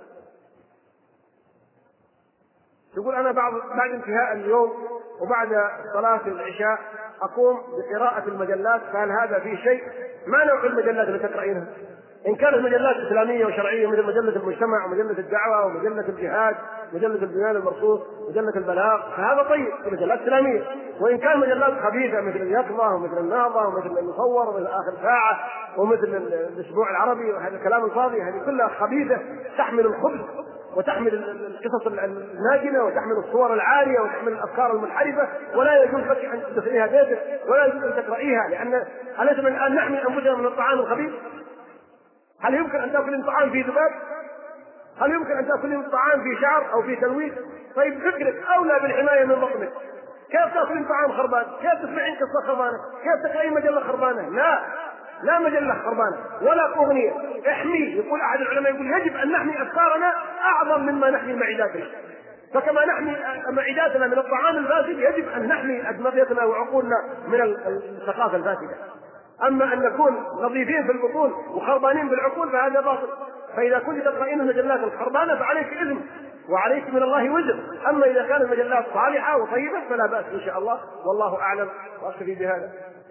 تقول أنا بعد انتهاء اليوم وبعد صلاة العشاء أقوم بقراءة المجلات، فهل هذا في شيء؟ ما نوع المجلات التي تقرأينها؟ إن كانت مجلات إسلامية وشرعية مثل مجلة المجتمع ومجلة الدعوة ومجلة الجهاد ومجلة البنيان المرصوص ومجلة البلاغ فهذا طيب، مجلات إسلامية. وإن كان مجلات خبيثة مثل اليقظة ومثل النهضة ومثل المصور ومثل آخر ساعة ومثل الأسبوع العربي وهذا الكلام الفاضي، هذه كلها خبيثة تحمل الخبث وتحمل القصص الناجنة وتحمل الصور العارية وتحمل الأفكار المنحرفة، ولا يجوز لك أن تدخليها بيتك ولا يجوز أن تقرأيها، لأن أليس من الآن نحمي أنفسنا من الطعام الخبيث؟ هل يمكن أن تأكل طعام فيه ذباب؟ هل يمكن أن تأكل طعام فيه شعر أو فيه تلويث؟ طيب فكرك أولى بالحماية من بطنك. كيف تأكل طعام خربان؟ كيف تسمعين قصة خربانة؟ كيف تقرأين مجلة خربانة؟ لا مجلة خربانة ولا أغنية. احمي، يقول أحد العلماء يقول يجب أن نحمي أفكارنا أعظم مما نحمي معداتنا، فكما نحمي معداتنا من الطعام الفاسد يجب أن نحمي أدمغتنا وعقولنا من الثقافة الفاسدة. أما أن نكون نظيفين في البطون وخربانين بالعقول فهذا باطل. فإذا كنت تقرأين المجلات الخربانة فعليك إثم وعليك من الله وزر، أما إذا كانت المجلات صالحة وطيبة فلا بأس إن شاء الله، والله أعلم وأكتفي بهذا.